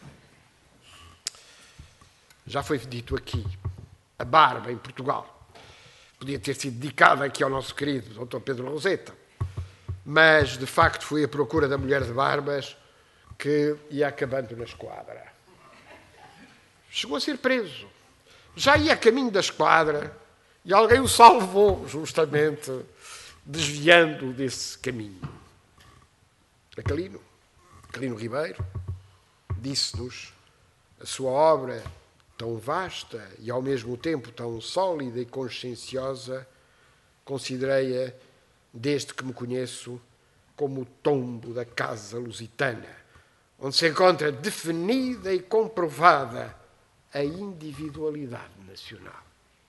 Já foi dito aqui, a barba em Portugal podia ter sido dedicada aqui ao nosso querido doutor Pedro Roseta, mas de facto foi à procura da mulher de barbas que ia acabando na esquadra. Chegou a ser preso. Já ia a caminho da esquadra e alguém o salvou, justamente, desviando desse caminho. Aquilino, Aquilino Ribeiro, disse-nos a sua obra tão vasta e ao mesmo tempo tão sólida e conscienciosa, considerei-a, desde que me conheço, como o tombo da Casa Lusitana, onde se encontra definida e comprovada a individualidade nacional.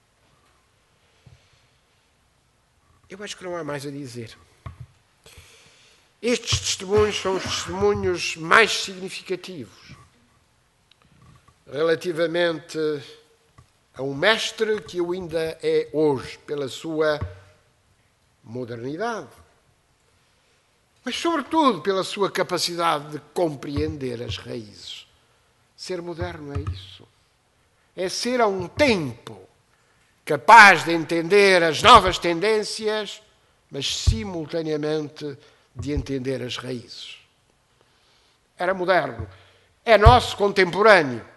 Eu acho que não há mais a dizer. Estes testemunhos são os testemunhos mais significativos relativamente a um mestre que o ainda é hoje, pela sua modernidade, mas, sobretudo, pela sua capacidade de compreender as raízes. Ser moderno é isso. É ser a um tempo capaz de entender as novas tendências, mas, simultaneamente, de entender as raízes. Era moderno. É nosso contemporâneo.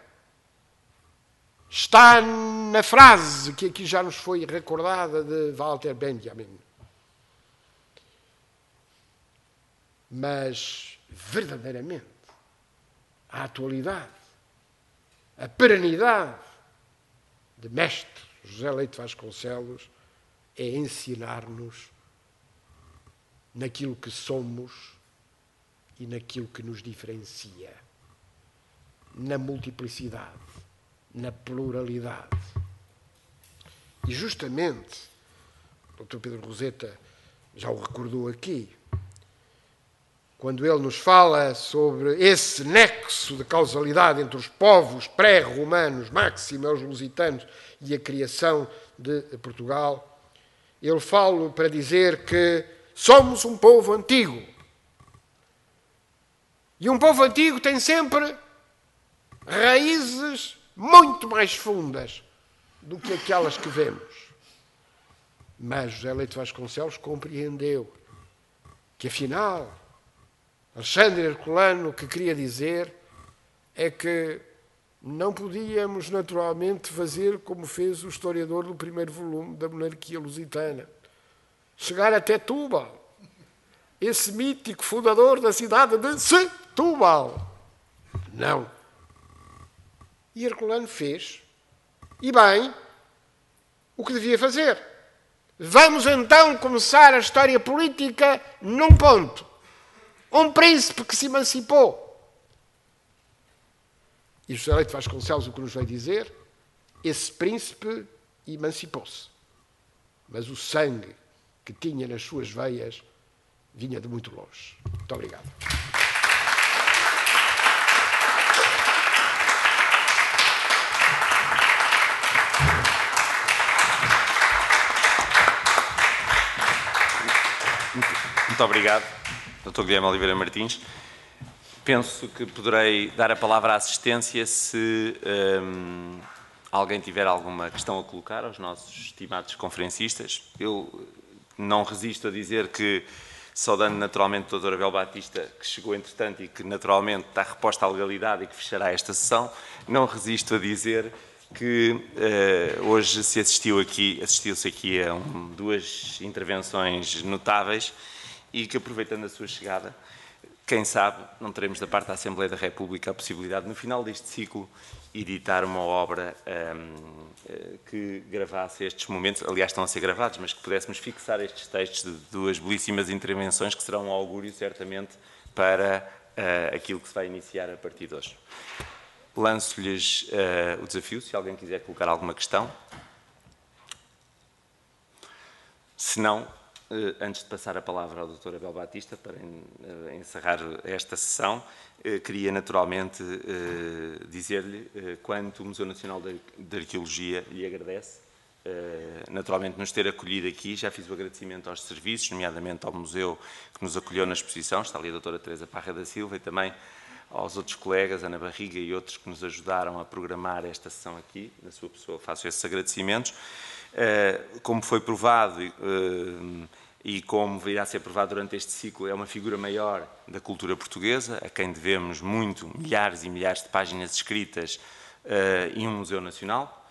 Está na frase que aqui já nos foi recordada de Walter Benjamin. Mas, verdadeiramente, a atualidade, a perenidade de mestre José Leite Vasconcelos é ensinar-nos naquilo que somos e naquilo que nos diferencia, na multiplicidade, na pluralidade. E justamente, o doutor Pedro Roseta já o recordou aqui, quando ele nos fala sobre esse nexo de causalidade entre os povos pré-romanos, Máximo, os lusitanos, e a criação de Portugal, ele fala para dizer que somos um povo antigo. E um povo antigo tem sempre raízes muito mais fundas do que aquelas que vemos. Mas José Leite Vasconcelos compreendeu que, afinal, Alexandre Herculano o que queria dizer é que não podíamos naturalmente fazer como fez o historiador do primeiro volume da monarquia lusitana. Chegar até Túbal, esse mítico fundador da cidade de Setúbal. Não. E Herculano fez, e bem, o que devia fazer. Vamos então começar a história política num ponto. Um príncipe que se emancipou. E José Leite Vasconcelos o que nos vai dizer? Esse príncipe emancipou-se. Mas o sangue que tinha nas suas veias vinha de muito longe. Muito obrigado. Muito obrigado, doutor Guilherme Oliveira Martins. Penso que poderei dar a palavra à assistência se hum, alguém tiver alguma questão a colocar aos nossos estimados conferencistas. Eu não resisto a dizer que, saudando naturalmente o doutor Abel Batista, que chegou entretanto e que naturalmente está reposta à legalidade e que fechará esta sessão, não resisto a dizer que uh, hoje se assistiu aqui, assistiu-se aqui a um, duas intervenções notáveis e que, aproveitando a sua chegada, quem sabe não teremos da parte da Assembleia da República a possibilidade, no final deste ciclo, editar uma obra um, que gravasse estes momentos, aliás estão a ser gravados, mas que pudéssemos fixar estes textos de duas belíssimas intervenções que serão um augúrio, certamente, para uh, aquilo que se vai iniciar a partir de hoje. Lanço-lhes uh, o desafio, se alguém quiser colocar alguma questão. Se não, antes de passar a palavra ao doutor Abel Batista para encerrar esta sessão, queria naturalmente dizer-lhe quanto o Museu Nacional de Arqueologia lhe agradece, naturalmente nos ter acolhido aqui. Já fiz o agradecimento aos serviços, nomeadamente ao museu que nos acolheu na exposição, está ali a doutora Teresa Parra da Silva, e também aos outros colegas, Ana Barriga e outros que nos ajudaram a programar esta sessão aqui. Na sua pessoa faço esses agradecimentos. Como foi provado e como virá a ser provado durante este ciclo, é uma figura maior da cultura portuguesa, a quem devemos muito, milhares e milhares de páginas escritas e um museu nacional.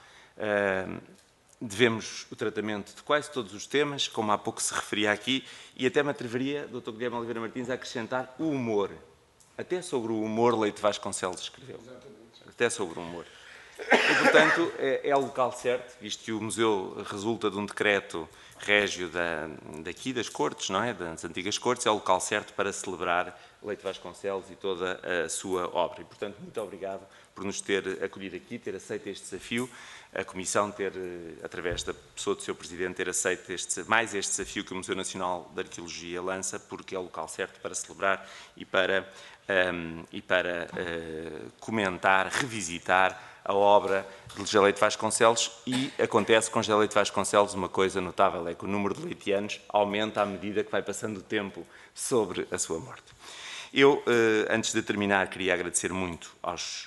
Devemos o tratamento de quase todos os temas, como há pouco se referia aqui, e até me atreveria, doutor Guilherme Oliveira Martins, a acrescentar o humor. Até sobre o humor Leite Vasconcelos escreveu. Até sobre o humor. E, portanto, é, é o local certo, visto que o museu resulta de um decreto régio da, daqui, das Cortes, não é? Das antigas Cortes, é o local certo para celebrar Leite Vasconcelos e toda a sua obra. E, portanto, muito obrigado por nos ter acolhido aqui, ter aceito este desafio, a Comissão ter, através da pessoa do seu Presidente, ter aceito este, mais este desafio que o Museu Nacional de Arqueologia lança, porque é o local certo para celebrar e para, um, e para uh, comentar, revisitar a obra de José Leite Vasconcelos. E acontece com José Leite Vasconcelos uma coisa notável, é que o número de leitianos aumenta à medida que vai passando o tempo sobre a sua morte. Eu, antes de terminar, queria agradecer muito aos,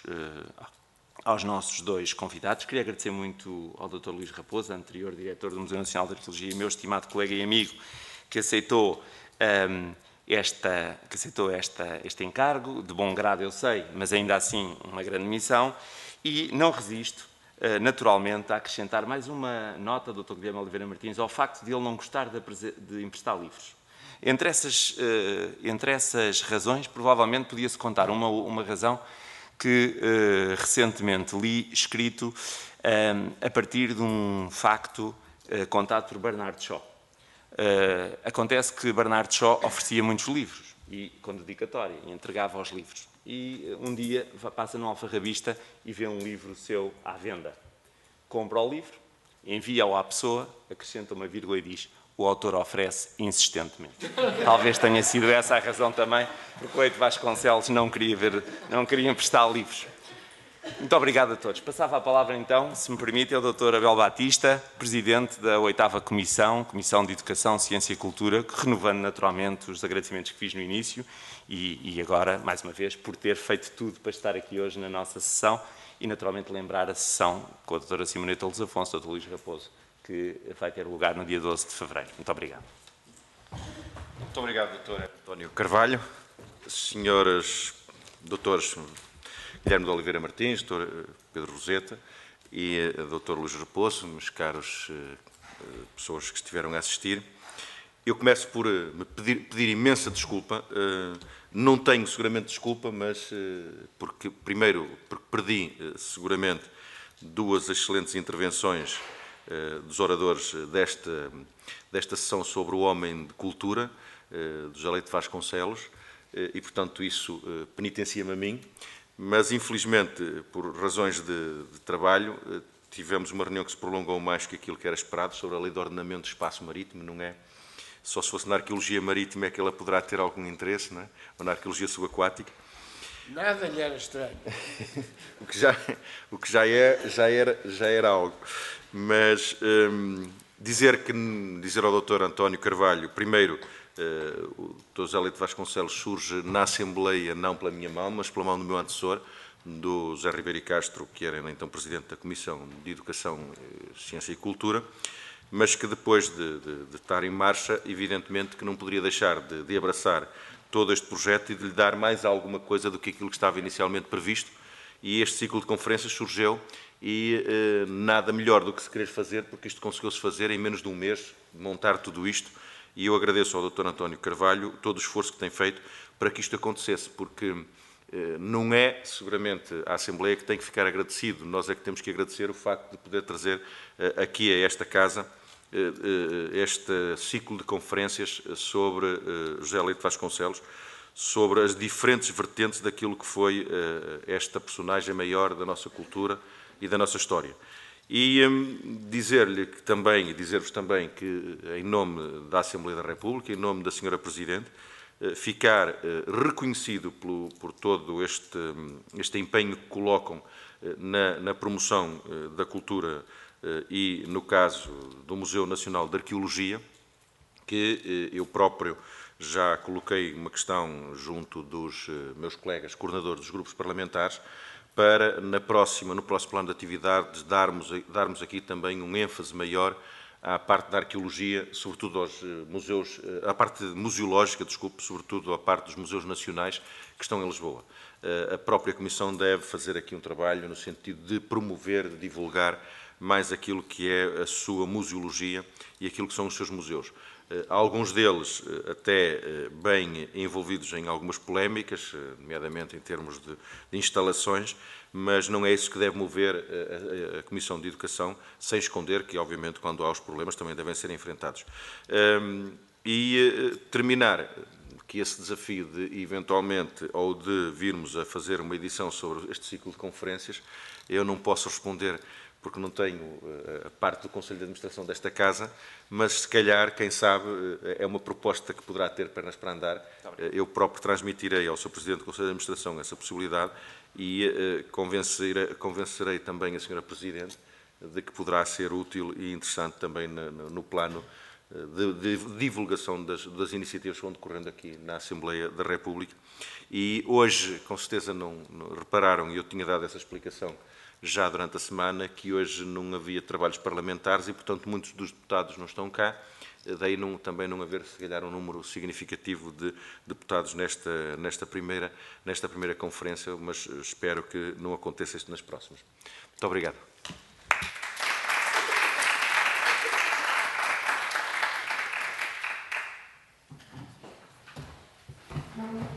aos nossos dois convidados. Queria agradecer muito ao doutor Luís Raposo, anterior diretor do Museu Nacional de Arqueologia, e meu estimado colega e amigo, que aceitou, um, esta, que aceitou esta, este encargo. De bom grado, eu sei, mas ainda assim uma grande missão. E não resisto, naturalmente, a acrescentar mais uma nota do doutor Guilherme Oliveira Martins ao facto de ele não gostar de, de emprestar livros. Entre essas, entre essas razões, provavelmente podia-se contar uma, uma razão que recentemente li escrito a partir de um facto contado por Bernard Shaw. Acontece que Bernard Shaw oferecia muitos livros, e com dedicatória, e entregava os livros. E um dia passa num alfarrabista e vê um livro seu à venda. Compra o livro, envia-o à pessoa, acrescenta uma vírgula e diz: o autor oferece insistentemente. Talvez tenha sido essa a razão também, porque o Leite Vasconcelos não queria, ver, não queria emprestar livros. Muito obrigado a todos. Passava a palavra então, se me permite, ao doutor Abel Batista, Presidente da oitava Comissão, Comissão de Educação, Ciência e Cultura, renovando naturalmente os agradecimentos que fiz no início e, e agora, mais uma vez, por ter feito tudo para estar aqui hoje na nossa sessão e naturalmente lembrar a sessão com a doutora Simoneta Luís Afonso, doutor Luís Raposo, que vai ter lugar no dia doze de fevereiro. Muito obrigado. Muito obrigado, doutor António Carvalho. Senhoras, doutores Guilherme de Oliveira Martins, doutor Pedro Roseta e doutor Luís Raposo, meus caros pessoas que estiveram a assistir. Eu começo por me pedir, pedir imensa desculpa. Não tenho seguramente desculpa, mas porque, primeiro, porque perdi seguramente duas excelentes intervenções dos oradores desta, desta sessão sobre o homem de cultura, do José Leite Vasconcelos, e, portanto, isso penitencia-me a mim. Mas, infelizmente, por razões de, de trabalho, tivemos uma reunião que se prolongou mais que aquilo que era esperado sobre a Lei de Ordenamento do Espaço Marítimo, não é? Só se fosse na arqueologia marítima é que ela poderá ter algum interesse, não é? Ou na arqueologia subaquática. Nada lhe era estranho. o que, já, o que já, é, já, era, já era algo. Mas hum, dizer, que, dizer ao doutor António Carvalho, primeiro, Uh, o doutor José Leite Vasconcelos surge na Assembleia não pela minha mão, mas pela mão do meu antecessor, do José Ribeiro Castro, que era então Presidente da Comissão de Educação, Ciência e Cultura, mas que depois de, de, de estar em marcha, evidentemente que não poderia deixar de, de abraçar todo este projeto e de lhe dar mais alguma coisa do que aquilo que estava inicialmente previsto, e este ciclo de conferências surgiu e uh, nada melhor do que se querer fazer, porque isto conseguiu-se fazer em menos de um mês, montar tudo isto. E eu agradeço ao doutor António Carvalho todo o esforço que tem feito para que isto acontecesse, porque eh, não é seguramente a Assembleia que tem que ficar agradecido, nós é que temos que agradecer o facto de poder trazer eh, aqui a esta casa eh, eh, este ciclo de conferências sobre eh, José Leite Vasconcelos, sobre as diferentes vertentes daquilo que foi eh, esta personagem maior da nossa cultura e da nossa história. E hum, dizer-lhe que também, e dizer-vos também que, em nome da Assembleia da República, em nome da senhora Presidente, ficar reconhecido pelo, por todo este, este empenho que colocam na, na promoção da cultura e, no caso do Museu Nacional de Arqueologia, que eu próprio já coloquei uma questão junto dos meus colegas coordenadores dos grupos parlamentares, para, na próxima, no próximo plano de atividades, darmos, darmos aqui também um ênfase maior à parte da arqueologia, sobretudo aos museus, à parte museológica, desculpe, sobretudo à parte dos museus nacionais que estão em Lisboa. A própria Comissão deve fazer aqui um trabalho no sentido de promover, de divulgar mais aquilo que é a sua museologia e aquilo que são os seus museus. Alguns deles até bem envolvidos em algumas polémicas, nomeadamente em termos de, de instalações, mas não é isso que deve mover a, a, a Comissão de Educação, sem esconder que, obviamente, quando há os problemas também devem ser enfrentados. Um, e terminar que esse desafio de, eventualmente, ou de virmos a fazer uma edição sobre este ciclo de conferências, eu não posso responder porque não tenho a parte do Conselho de Administração desta Casa, mas se calhar, quem sabe, é uma proposta que poderá ter pernas para andar. Eu próprio transmitirei ao Sr Presidente do Conselho de Administração essa possibilidade e convencerei, convencerei também a senhora Presidente de que poderá ser útil e interessante também no, no plano de, de divulgação das, das iniciativas que vão decorrendo aqui na Assembleia da República. E hoje, com certeza, não, não repararam, e eu tinha dado essa explicação já durante a semana, que hoje não havia trabalhos parlamentares e, portanto, muitos dos deputados não estão cá, daí não, também não haver, se calhar, um número significativo de deputados nesta, nesta, primeira, nesta primeira conferência, mas espero que não aconteça isto nas próximas. Muito obrigado. Não.